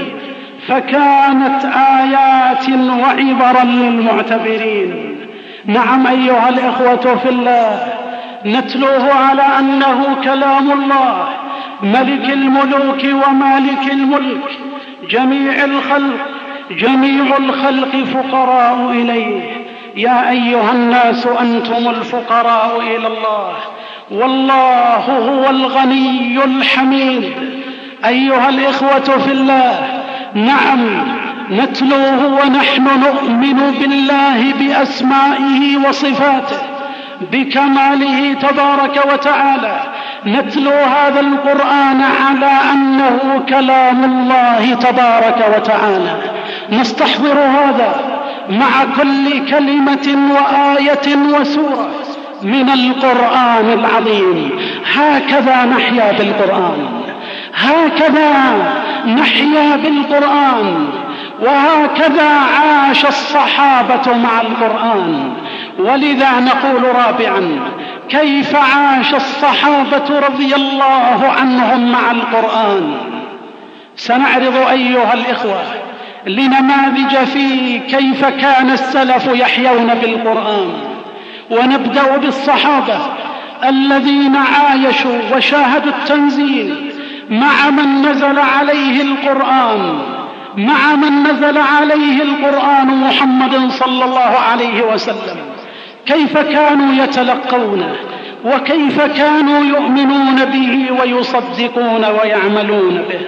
فكانت آيات وعبرا للمعتبرين. نعم أيها الإخوة في الله، نتلوه على أنه كلام الله ملك الملوك ومالك الملك. جميع الخلق جميع الخلق فقراء إليه. يا أيها الناس أنتم الفقراء إلى الله، والله هو الغني الحميد. أيها الإخوة في الله، نعم نتلوه ونحن نؤمن بالله بأسمائه وصفاته بكماله تبارك وتعالى، نتلو هذا القرآن على أنه كلام الله تبارك وتعالى، نستحضر هذا مع كل كلمة وآية وسورة من القرآن العظيم. هكذا نحيا بالقرآن، هكذا نحيا بالقرآن، وهكذا عاش الصحابة مع القرآن. ولذا نقول رابعا: كيف عاش الصحابة رضي الله عنهم مع القرآن؟ سنعرض أيها الإخوة لنماذج في كيف كان السلف يحيون بالقرآن. ونبدأ بالصحابة الذين عايشوا وشاهدوا التنزيل مع من نزل عليه القرآن، مع من نزل عليه القرآن محمد صلى الله عليه وسلم، كيف كانوا يتلقونه وكيف كانوا يؤمنون به ويصدقون ويعملون به.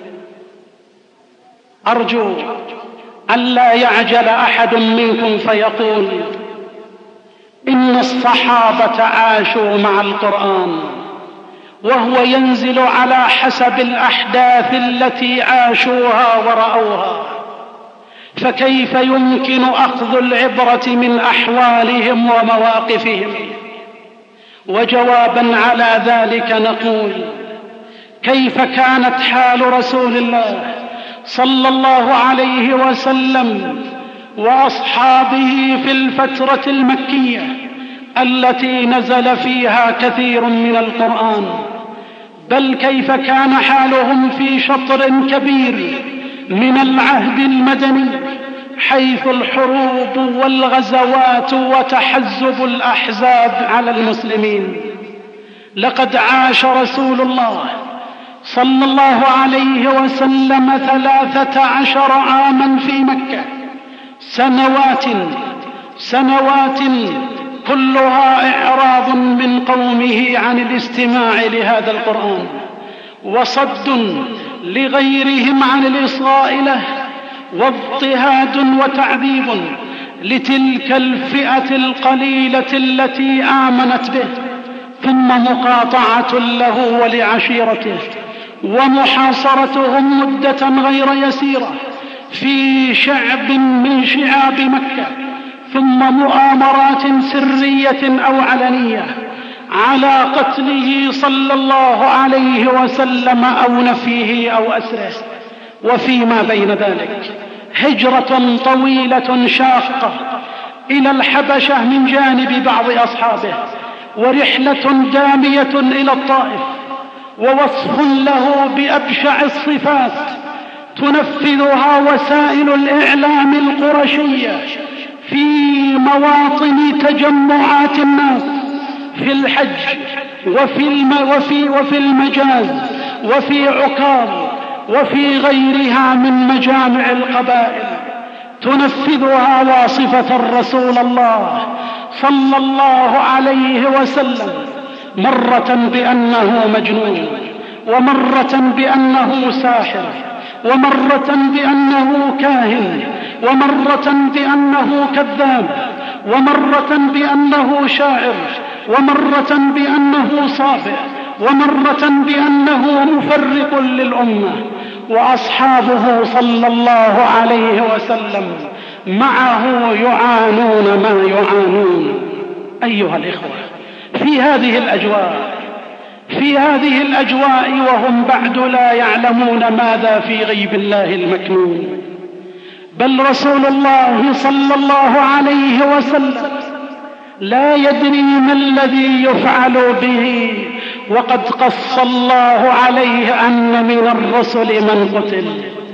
أرجو ألا يعجل أحد منكم فيقول إن الصحابة عاشوا مع القرآن وهو ينزل على حسب الأحداث التي عاشوها ورأوها، فكيف يمكن أخذ العبرة من أحوالهم ومواقفهم؟ وجوابا على ذلك نقول: كيف كانت حال رسول الله صلى الله عليه وسلم وأصحابه في الفترة المكية التي نزل فيها كثير من القرآن، بل كيف كان حالهم في شطر كبير من العهد المدني، حيث الحروب والغزوات وتحزب الأحزاب على المسلمين. لقد عاش رسول الله صلى الله عليه وسلم ثلاثة عشر عاما في مكة، سنوات سنوات كلها إعراض من قومه عن الاستماع لهذا القرآن، وصد لغيرهم عن الإصغاء له، واضطهاد وتعذيب لتلك الفئة القليلة التي آمنت به، ثم مقاطعة له ولعشيرته، ومحاصرتهم مدة غير يسيرة في شعب من شعاب مكة، ثم مؤامرات سرية أو علنية على قتله صلى الله عليه وسلم أو نفيه أو أسره. وفيما بين ذلك هجرة طويلة شاقة إلى الحبشة من جانب بعض أصحابه، ورحلة دامية إلى الطائف، ووصف له بأبشع الصفات تنفذها وسائل الإعلام القرشية في مواطن تجمعات الناس في الحج وفي, الم وفي, وفي المجاز وفي عكاظ وفي غيرها من مجامع القبائل، تنفذها واصفة رسول الله صلى الله عليه وسلم مرة بأنه مجنون، ومرة بأنه ساحر، ومرة بأنه كاهن، ومرة بأنه كذاب، ومرة بأنه شاعر، ومرة بأنه صابئ، ومرة بأنه مفرق للأمة. وأصحابه صلى الله عليه وسلم معه يعانون ما يعانون. أيها الإخوة، في هذه الأجواء في هذه الأجواء وهم بعد لا يعلمون ماذا في غيب الله المكنون، بل رسول الله صلى الله عليه وسلم لا يدري ما الذي يفعل به، وقد قص الله عليه أن من الرسل من قتل.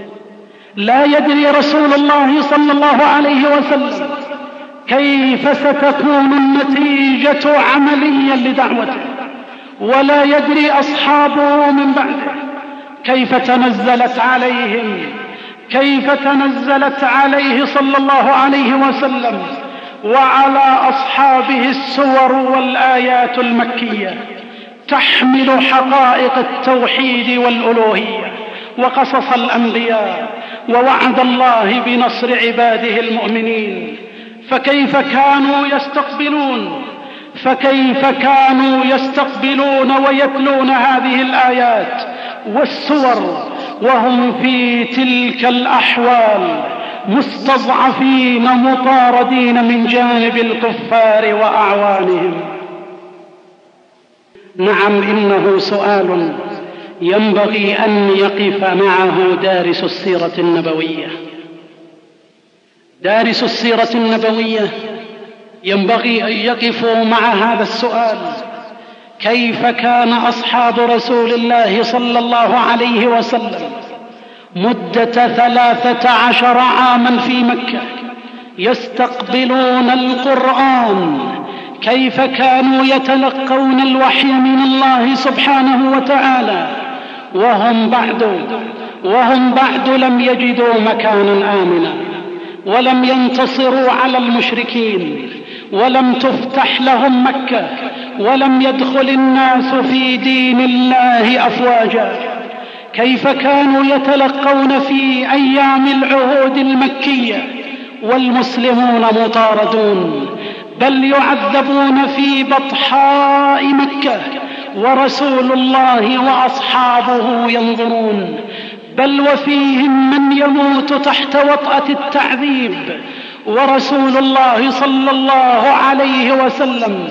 لا يدري رسول الله صلى الله عليه وسلم كيف ستكون النتيجة عمليا لدعوته، ولا يدري أصحابه من بعده كيف تنزلت عليهم كيف تنزلت عليه صلى الله عليه وسلم وعلى أصحابه السور والآيات المكية تحمل حقائق التوحيد والألوهية وقصص الأنبياء ووعد الله بنصر عباده المؤمنين. فكيف كانوا يستقبلون فكيف كانوا يستقبلون ويتلون هذه الآيات والسور وهم في تلك الأحوال مستضعفين مطاردين من جانب الكفار وأعوانهم؟ نعم، إنه سؤال ينبغي أن يقف معه دارس السيرة النبوية. دارس السيرة النبوية ينبغي أن يقفوا مع هذا السؤال: كيف كان أصحاب رسول الله صلى الله عليه وسلم مدة ثلاثة عشر عاما في مكة يستقبلون القرآن؟ كيف كانوا يتلقون الوحي من الله سبحانه وتعالى وهم بعد وهم بعد لم يجدوا مكانا آمنا، ولم ينتصروا على المشركين، ولم تفتح لهم مكة، ولم يدخل الناس في دين الله أفواجا؟ كيف كانوا يتلقون في أيام العهود المكية والمسلمون مطاردون، بل يعذبون في بطحاء مكة ورسول الله وأصحابه ينظرون، بل وفيهم من يموت تحت وطأة التعذيب ورسول الله صلى الله عليه وسلم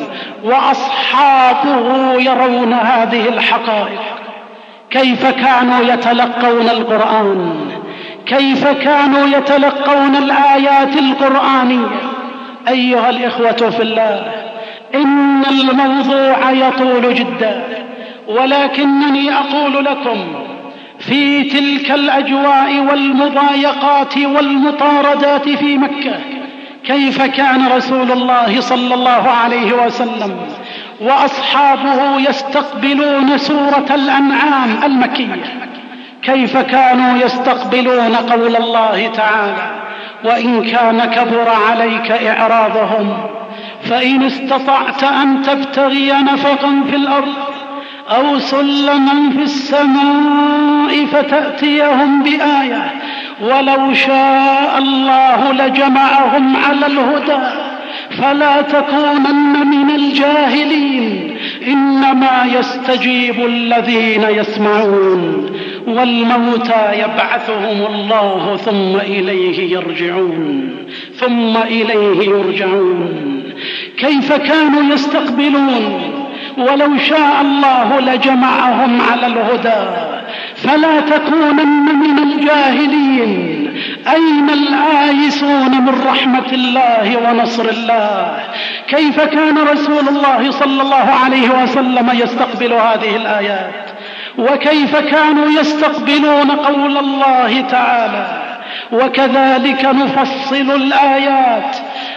وأصحابه يرون هذه الحقائق؟ كيف كانوا يتلقون القرآن؟ كيف كانوا يتلقون الآيات القرآنية؟ أيها الإخوة في الله، إن الموضوع يطول جدا، ولكنني أقول لكم في تلك الأجواء والمضايقات والمطاردات في مكة كيف كان رسول الله صلى الله عليه وسلم وأصحابه يستقبلون سورة الأنعام المكية. كيف كانوا يستقبلون قول الله تعالى: وإن كان كبر عليك إعراضهم فإن استطعت أن تبتغي نفقا في الأرض أو سلما في السماء فتأتيهم بآية ولو شاء الله لجمعهم على الهدى فلا تكونن من الجاهلين إنما يستجيب الذين يسمعون والموتى يبعثهم الله ثم إليه يرجعون ثم إليه يرجعون. كيف كانوا يستقبلون ولو شاء الله لجمعهم على الهدى فلا تكونن من الجاهلين. أين الآيسون من رحمة الله ونصر الله؟ كيف كان رسول الله صلى الله عليه وسلم يستقبل هذه الآيات؟ وكيف كانوا يستقبلون قول الله تعالى: وكذلك نفصل الآيات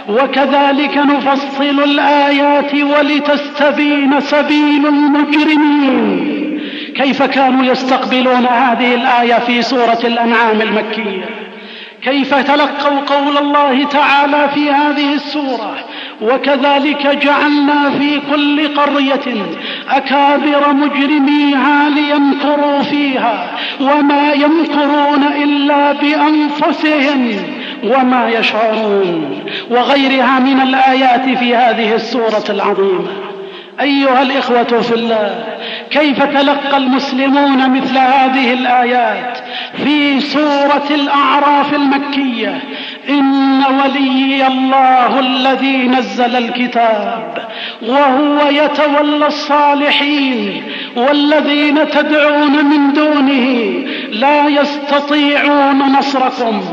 وكذلك نفصل الآيات ولتستبين سبيل المجرمين. كيف كانوا يستقبلون هذه الآية في سورة الأنعام المكية؟ كيف تلقوا قول الله تعالى في هذه السورة: وكذلك جعلنا في كل قرية أكابر مجرميها ليمكروا فيها وما يمكرون إلا بأنفسهم وما يشعرون، وغيرها من الآيات في هذه السورة العظيمة. أيها الإخوة في الله، كيف تلقى المسلمون مثل هذه الآيات في سورة الأعراف المكية: إن وليي الله الذي نزل الكتاب وهو يتولى الصالحين والذين تدعون من دونه لا يستطيعون نصركم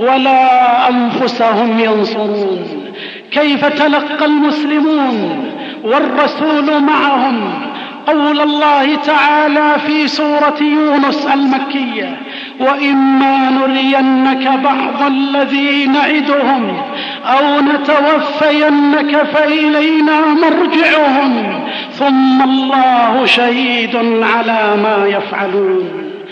ولا أنفسهم ينصرون. كيف تلقى المسلمون والرسول معهم قول الله تعالى في سورة يونس المكية: وإما نرينك بعض الذي نعدهم أو نتوفينك فإلينا مرجعهم ثم الله شهيد على ما يفعلون.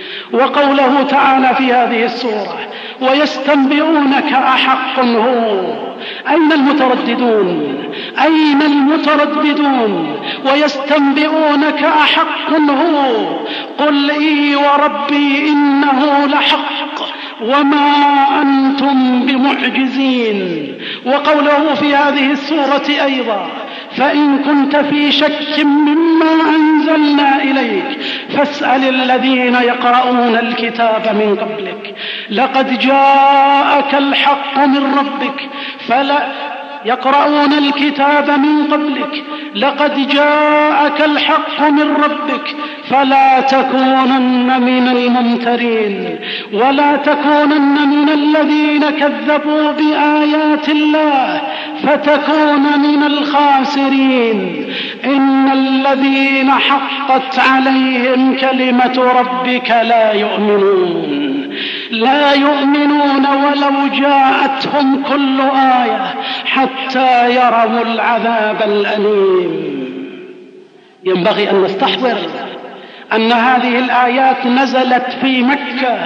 وقوله تعالى في هذه السورة: ويستنبئونك أحق هو. أين المترددون؟ أين المترددون؟ ويستنبئونك أحق هو. قل إي وربي إنه لحق وما أنتم بمعجزين. وقوله في هذه السورة أيضا فإن كنت في شك مما أنزلنا إليك فاسأل الذين يقرؤون الكتاب من قبلك لقد جاءك الحق من ربك فلا يقرؤون الكتاب من قبلك لقد جاءك الحق من ربك فلا تكونن من الممترين ولا تكونن من الذين كذبوا بآيات الله فتكون من الخاسرين. إن الذين حقت عليهم كلمة ربك لا يؤمنون لا يؤمنون ولو جاءتهم كل آية حتى يروا العذاب الأليم. ينبغي أن نستحضر أن هذه الآيات نزلت في مكة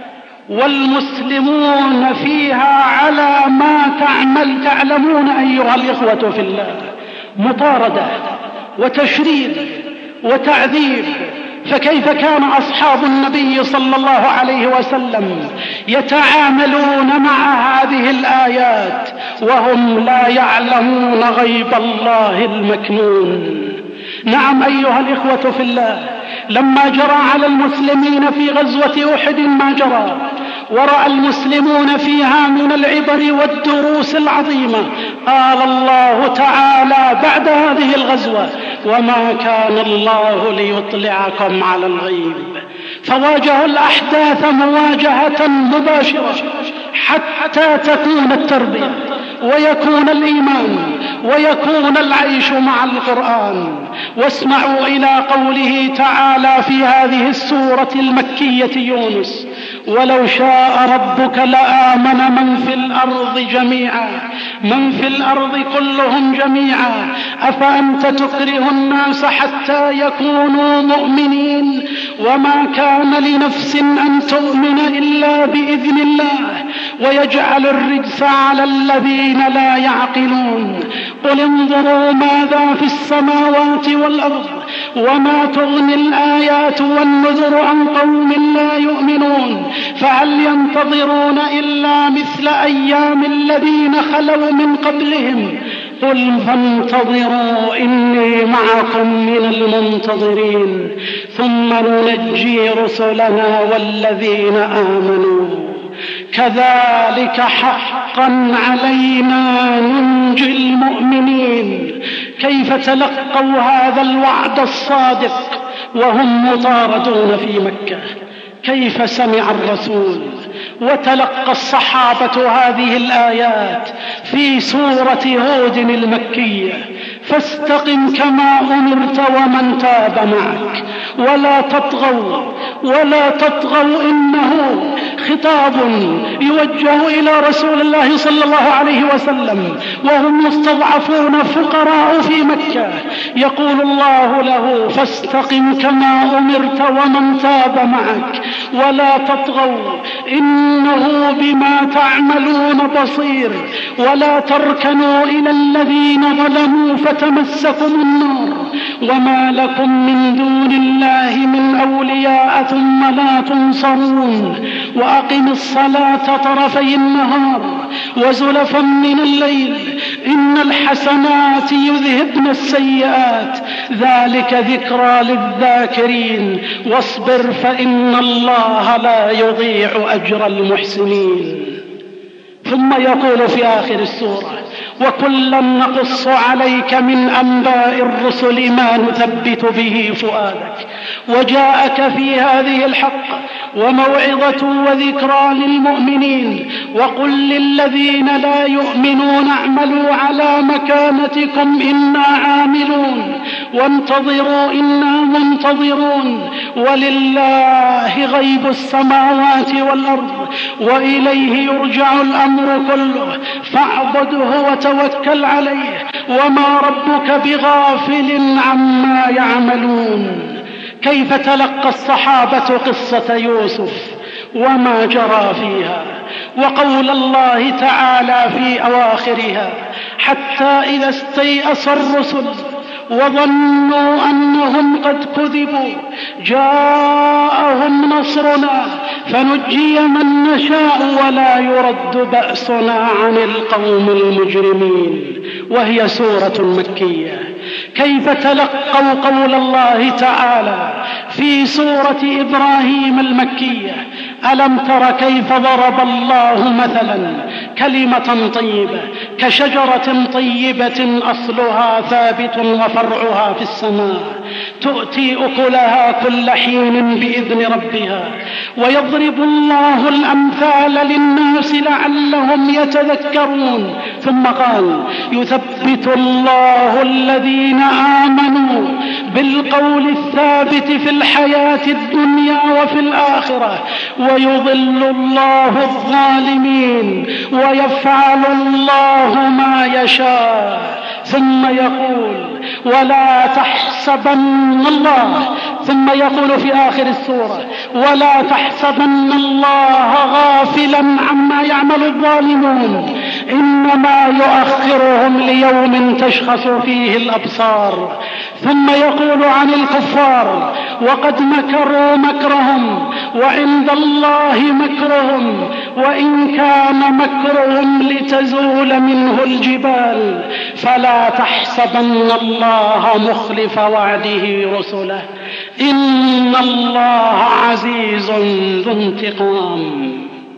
والمسلمون فيها على ما تعمل تعلمون أيها الإخوة في الله مطاردة وتشريد وتعذيب. فكيف كان أصحاب النبي صلى الله عليه وسلم يتعاملون مع هذه الآيات وهم لا يعلمون غيب الله المكنون؟ نعم أيها الإخوة في الله، لما جرى على المسلمين في غزوة أحد ما جرى ورأى المسلمون فيها من العبر والدروس العظيمة، قال الله تعالى بعد هذه الغزوة: وما كان الله ليطلعكم على الغيب. فواجهوا الأحداث مواجهة مباشرة حتى تكون التربية ويكون الإيمان ويكون العيش مع القرآن. واسمعوا إلى قوله تعالى في هذه السورة المكية يونس: ولو شاء ربك لآمن من في الأرض جميعا من في الأرض كلهم جميعا أفأنت تكره الناس حتى يكونوا مؤمنين وما كان لنفس أن تؤمن إلا بإذن الله ويجعل الرجس على الذين لا يعقلون. قل انظروا ماذا في السماوات والأرض وما تغني الآيات والنذر عن قوم لا يؤمنون فهل ينتظرون إلا مثل أيام الذين خلوا من قبلهم قل فانتظروا إني معكم من المنتظرين ثم ننجي رسلنا والذين آمنوا كذلك حقا علينا ننجي المؤمنين. كيف تلقوا هذا الوعد الصادق وهم مطاردون في مكة؟ كيف سمع الرسول وتلقى الصحابة هذه الآيات في سورة هود المكية؟ فاستقم كما أمرت ومن تاب معك ولا تطغوا ولا تطغوا إنه خطاب يوجه إلى رسول الله صلى الله عليه وسلم وهم مستضعفون فقراء في مكة. يقول الله له: فاستقم كما أمرت ومن تاب معك ولا تطغوا إنه بما تعملون بصير ولا تركنوا إلى الذين ظلموا فتمسكم النار وما لكم من دون الله من أولياء ثم لا تنصرون. وأقم الصلاة طرفي النهار وزلفا من الليل إن الحسنات يذهبن السيئات ذلك ذكرى للذاكرين واصبر فإن الله لا يضيع أجر المحسنين. ثم يقول في آخر السورة: وكلا نقص عليك من أنباء الرسل ما نثبت به فؤادك وجاءك في هذه الحق وموعظة وذكرى للمؤمنين وقل للذين لا يؤمنون اعملوا على مكانتكم إنا عاملون وانتظروا إنا منتظرون ولله غيب السماوات والأرض وإليه يرجع الأمر كله فاعبده وتوكل عليه وما ربك بغافل عما يعملون. كيف تلقى الصحابة قصة يوسف وما جرى فيها وقول الله تعالى في أواخرها: حتى إذا استيأس الرسل وظنوا أنهم قد كذبوا جاءهم نصرنا فنجي من نشاء ولا يرد بأسنا عن القوم المجرمين. وهي سورة مكية. كيف تلقوا قول الله تعالى في سورة إبراهيم المكية: ألم تر كيف ضرب الله مثلا كلمة طيبة كشجرة طيبة أصلها ثابت وفرعها في السماء تؤتي أكلها كل حين بإذن ربها ويضرب الله الأمثال للناس لعلهم يتذكرون. ثم قال: يثبت الله الذين آمنوا بالقول الثابت في الحياة الدنيا وفي الآخرة ويضل الله الظالمين ويفعل الله ما يشاء. ثم يقول: ولا تحسبن الله ثم يقول في آخر السورة: ولا تحسبن الله غافلا عما يعمل الظالمون إنما يؤخرهم ليوم تشخص فيه الأبصار. ثم يقول عن الكفار: وقد مكروا مكرهم وعند الله مكرهم وإن كان مكرهم لتزول منه الجبال فلا تحسبن الله مخلف وعده رسله إن الله عزيز ذو انتقام.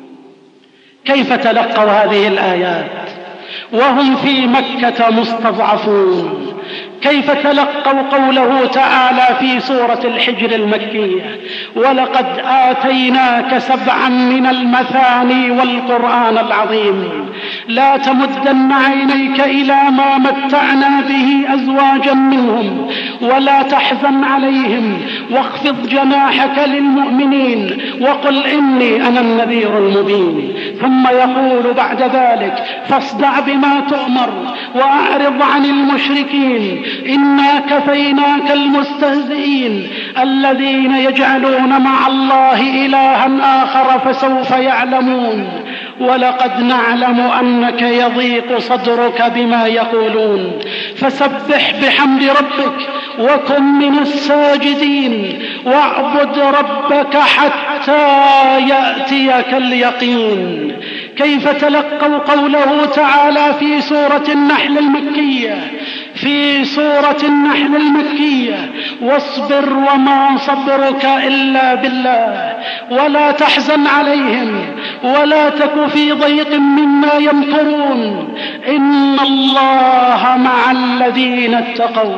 كيف تلقوا هذه الآيات وهم في مكة مستضعفون؟ كيف تلقوا قوله تعالى في سورة الحجر المكية: ولقد آتيناك سبعا من المثاني والقرآن العظيم لا تمدن عينيك إلى ما متعنا به أزواجا منهم ولا تحزن عليهم واخفض جناحك للمؤمنين وقل إني أنا النذير المبين. ثم يقول بعد ذلك: فاصدع بما تؤمر وأعرض عن المشركين إنا كفيناك المستهزئين الذين يجعلون مع الله إلها آخر فسوف يعلمون. ولقد نعلم أنك يضيق صدرك بما يقولون فسبح بحمد ربك وكن من الساجدين واعبد ربك حتى يأتيك اليقين. كيف تلقوا قوله تعالى في سورة النحل المكية في سورة النحل المكية: واصبر وما صبرك إلا بالله ولا تحزن عليهم ولا تك في ضيق مما يمكرون إن الله مع الذين اتقوا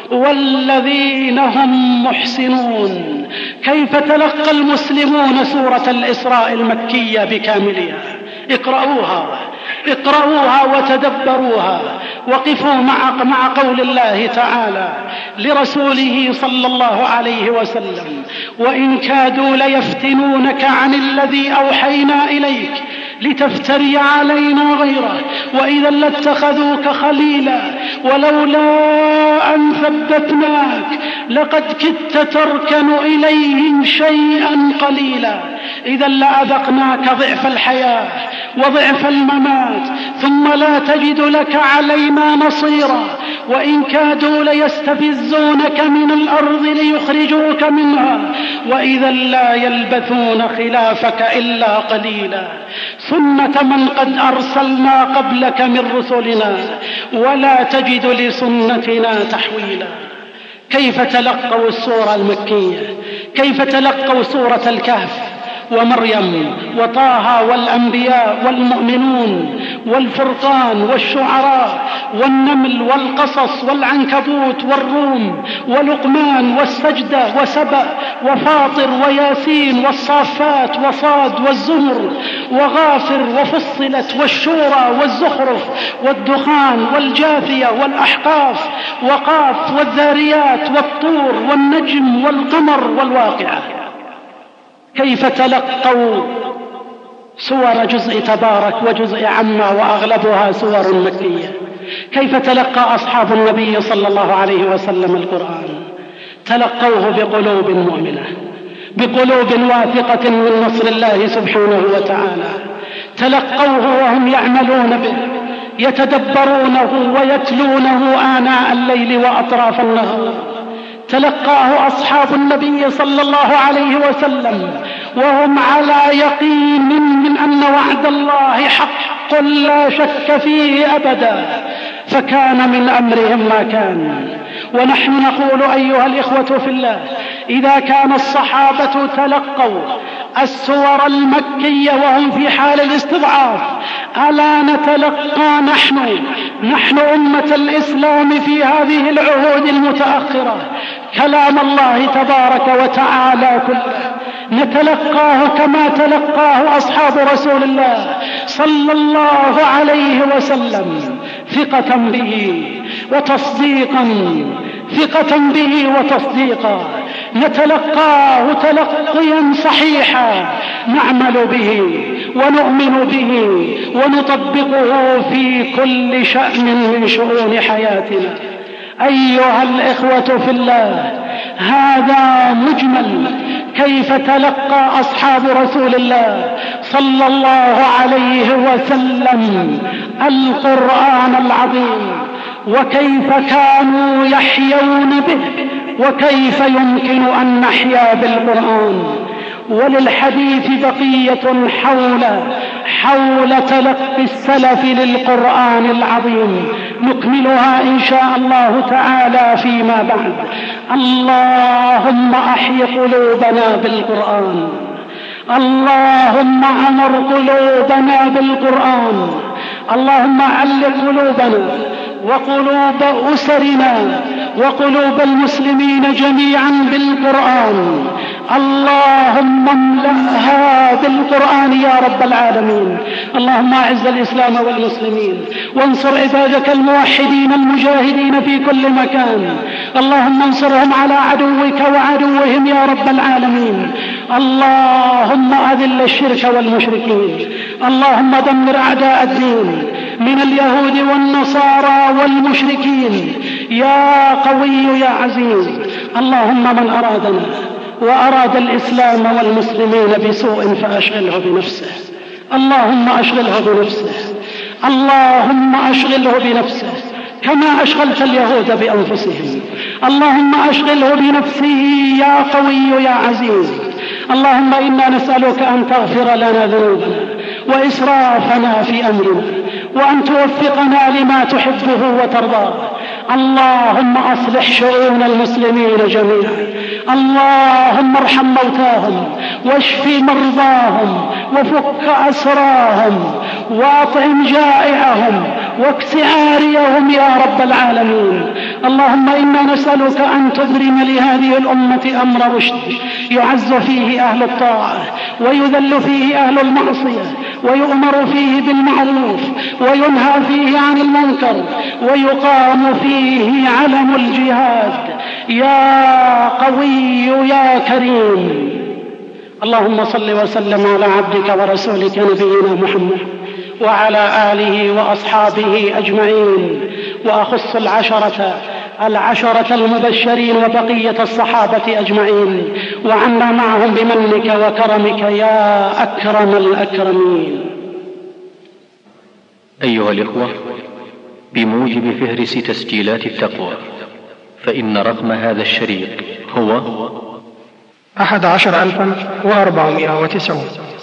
والذين هم محسنون. كيف تلقى المسلمون سورة الإسراء المكية بكاملها؟ اقرأوها اقرأوها وتدبروها. وقفوا مع, مع قول الله تعالى لرسوله صلى الله عليه وسلم: وإن كادوا ليفتنونك عن الذي أوحينا إليك لتفتري علينا غيره وإذا لاتخذوك خليلا ولولا أن ثبتناك لقد كدت تركن إليهم شيئا قليلا إذا لأذقناك ضعف الحياة وضعف الممات ثم لا تجد لك علينا نصيرا وإن كادوا ليستفزونك من الأرض ليخرجوك منها وإذا لا يلبثون خلافك إلا قليلا سنة من قد أرسلنا قبلك من رسلنا ولا تجد لسنتنا تحويلا. كيف تلقوا السورة المكية؟ كيف تلقوا سورة الكهف ومريم وطه والأنبياء والمؤمنون والفرقان والشعراء والنمل والقصص والعنكبوت والروم ولقمان والسجدة وسبأ وفاطر وياسين والصافات وصاد والزمر وغافر وفصلت والشورى والزخرف والدخان والجاثية والأحقاف وقاف والذاريات والطور والنجم والقمر والواقعة. كيف تلقوا سور جزء تبارك وجزء عما وأغلبها سور مكية؟ كيف تلقى أصحاب النبي صلى الله عليه وسلم القرآن؟ تلقوه بقلوب مؤمنة بقلوب واثقة من نصر الله سبحانه وتعالى. تلقوه وهم يعملون به يتدبرونه ويتلونه آناء الليل وأطراف النهار. تلقاه أصحاب النبي صلى الله عليه وسلم وهم على يقين من أن وعد الله حق لا شك فيه أبدا، فكان من أمرهم ما كان. ونحن نقول أيها الإخوة في الله، إذا كان الصحابة تلقوا السور المكية وهم في حال الاستضعاف، ألا نتلقى نحن نحن أمة الإسلام في هذه العهود المتأخرة كلام الله تبارك وتعالى كله، نتلقاه كما تلقاه أصحاب رسول الله صلى الله عليه وسلم، ثقة به وتصديقا ثقة به وتصديقا، نتلقاه تلقيا صحيحا نعمل به ونؤمن به ونطبقه في كل شأن من شؤون حياتنا. أيها الإخوة في الله، هذا مجمل كيف تلقى أصحاب رسول الله صلى الله عليه وسلم القرآن العظيم، وكيف كانوا يحيون به، وكيف يمكن أن نحيا بالقرآن. وللحديث بقية حول حول تلقي السلف للقرآن العظيم، نكملها إن شاء الله تعالى فيما بعد. اللهم أحي قلوبنا بالقرآن، اللهم عمر قلوبنا بالقرآن، اللهم علق قلوبنا وقلوب أسرنا وقلوب المسلمين جميعا بالقرآن. اللهم املأها بالقرآن يا رب العالمين. اللهم أعز الإسلام والمسلمين، وانصر عبادك الموحدين المجاهدين في كل مكان. اللهم انصرهم على عدوك وعدوهم يا رب العالمين. اللهم أذل الشرك والمشركين، اللهم دمر أعداء الدين من اليهود والنصارى والمشركين يا قوي يا عزيز. اللهم من أرادنا وأراد الإسلام والمسلمين بسوء فأشغله بنفسه، اللهم أشغله بنفسه، اللهم أشغله بنفسه كما أشغلت اليهود بأنفسهم. اللهم أشغله بنفسه يا قوي يا عزيز. اللهم إنا نسألك أن تغفر لنا ذنوبنا وإسرافنا في أمرنا، وأن توفقنا لما تحبه وترضاه. اللهم أصلح شؤون المسلمين جميعا، اللهم ارحم موتاهم واشف مرضاهم وفك أسراهم وأطعم جائعهم واكس عاريهم يا رب العالمين. اللهم إنا نسألك أن تبرم لهذه الأمة أمر رشد يعز فيه أهل الطاعة ويذل فيه أهل المعصية، ويؤمر فيه بالمعروف وينهى فيه عن المنكر، ويقام فيه علم الجهاد يا قوي يا كريم. اللهم صل وسلم على عبدك ورسولك نبينا محمد وعلى آله وأصحابه أجمعين، وأخص العشرة العشرة المبشرين وبقية الصحابة أجمعين، وعنا معهم بمنك وكرمك يا أكرم الأكرمين. أيها الإخوة، بموجب فهرس تسجيلات التقوى، فإن رقم هذا الشريط هو أحد عشر ألفا وأربعمائة وتسعون.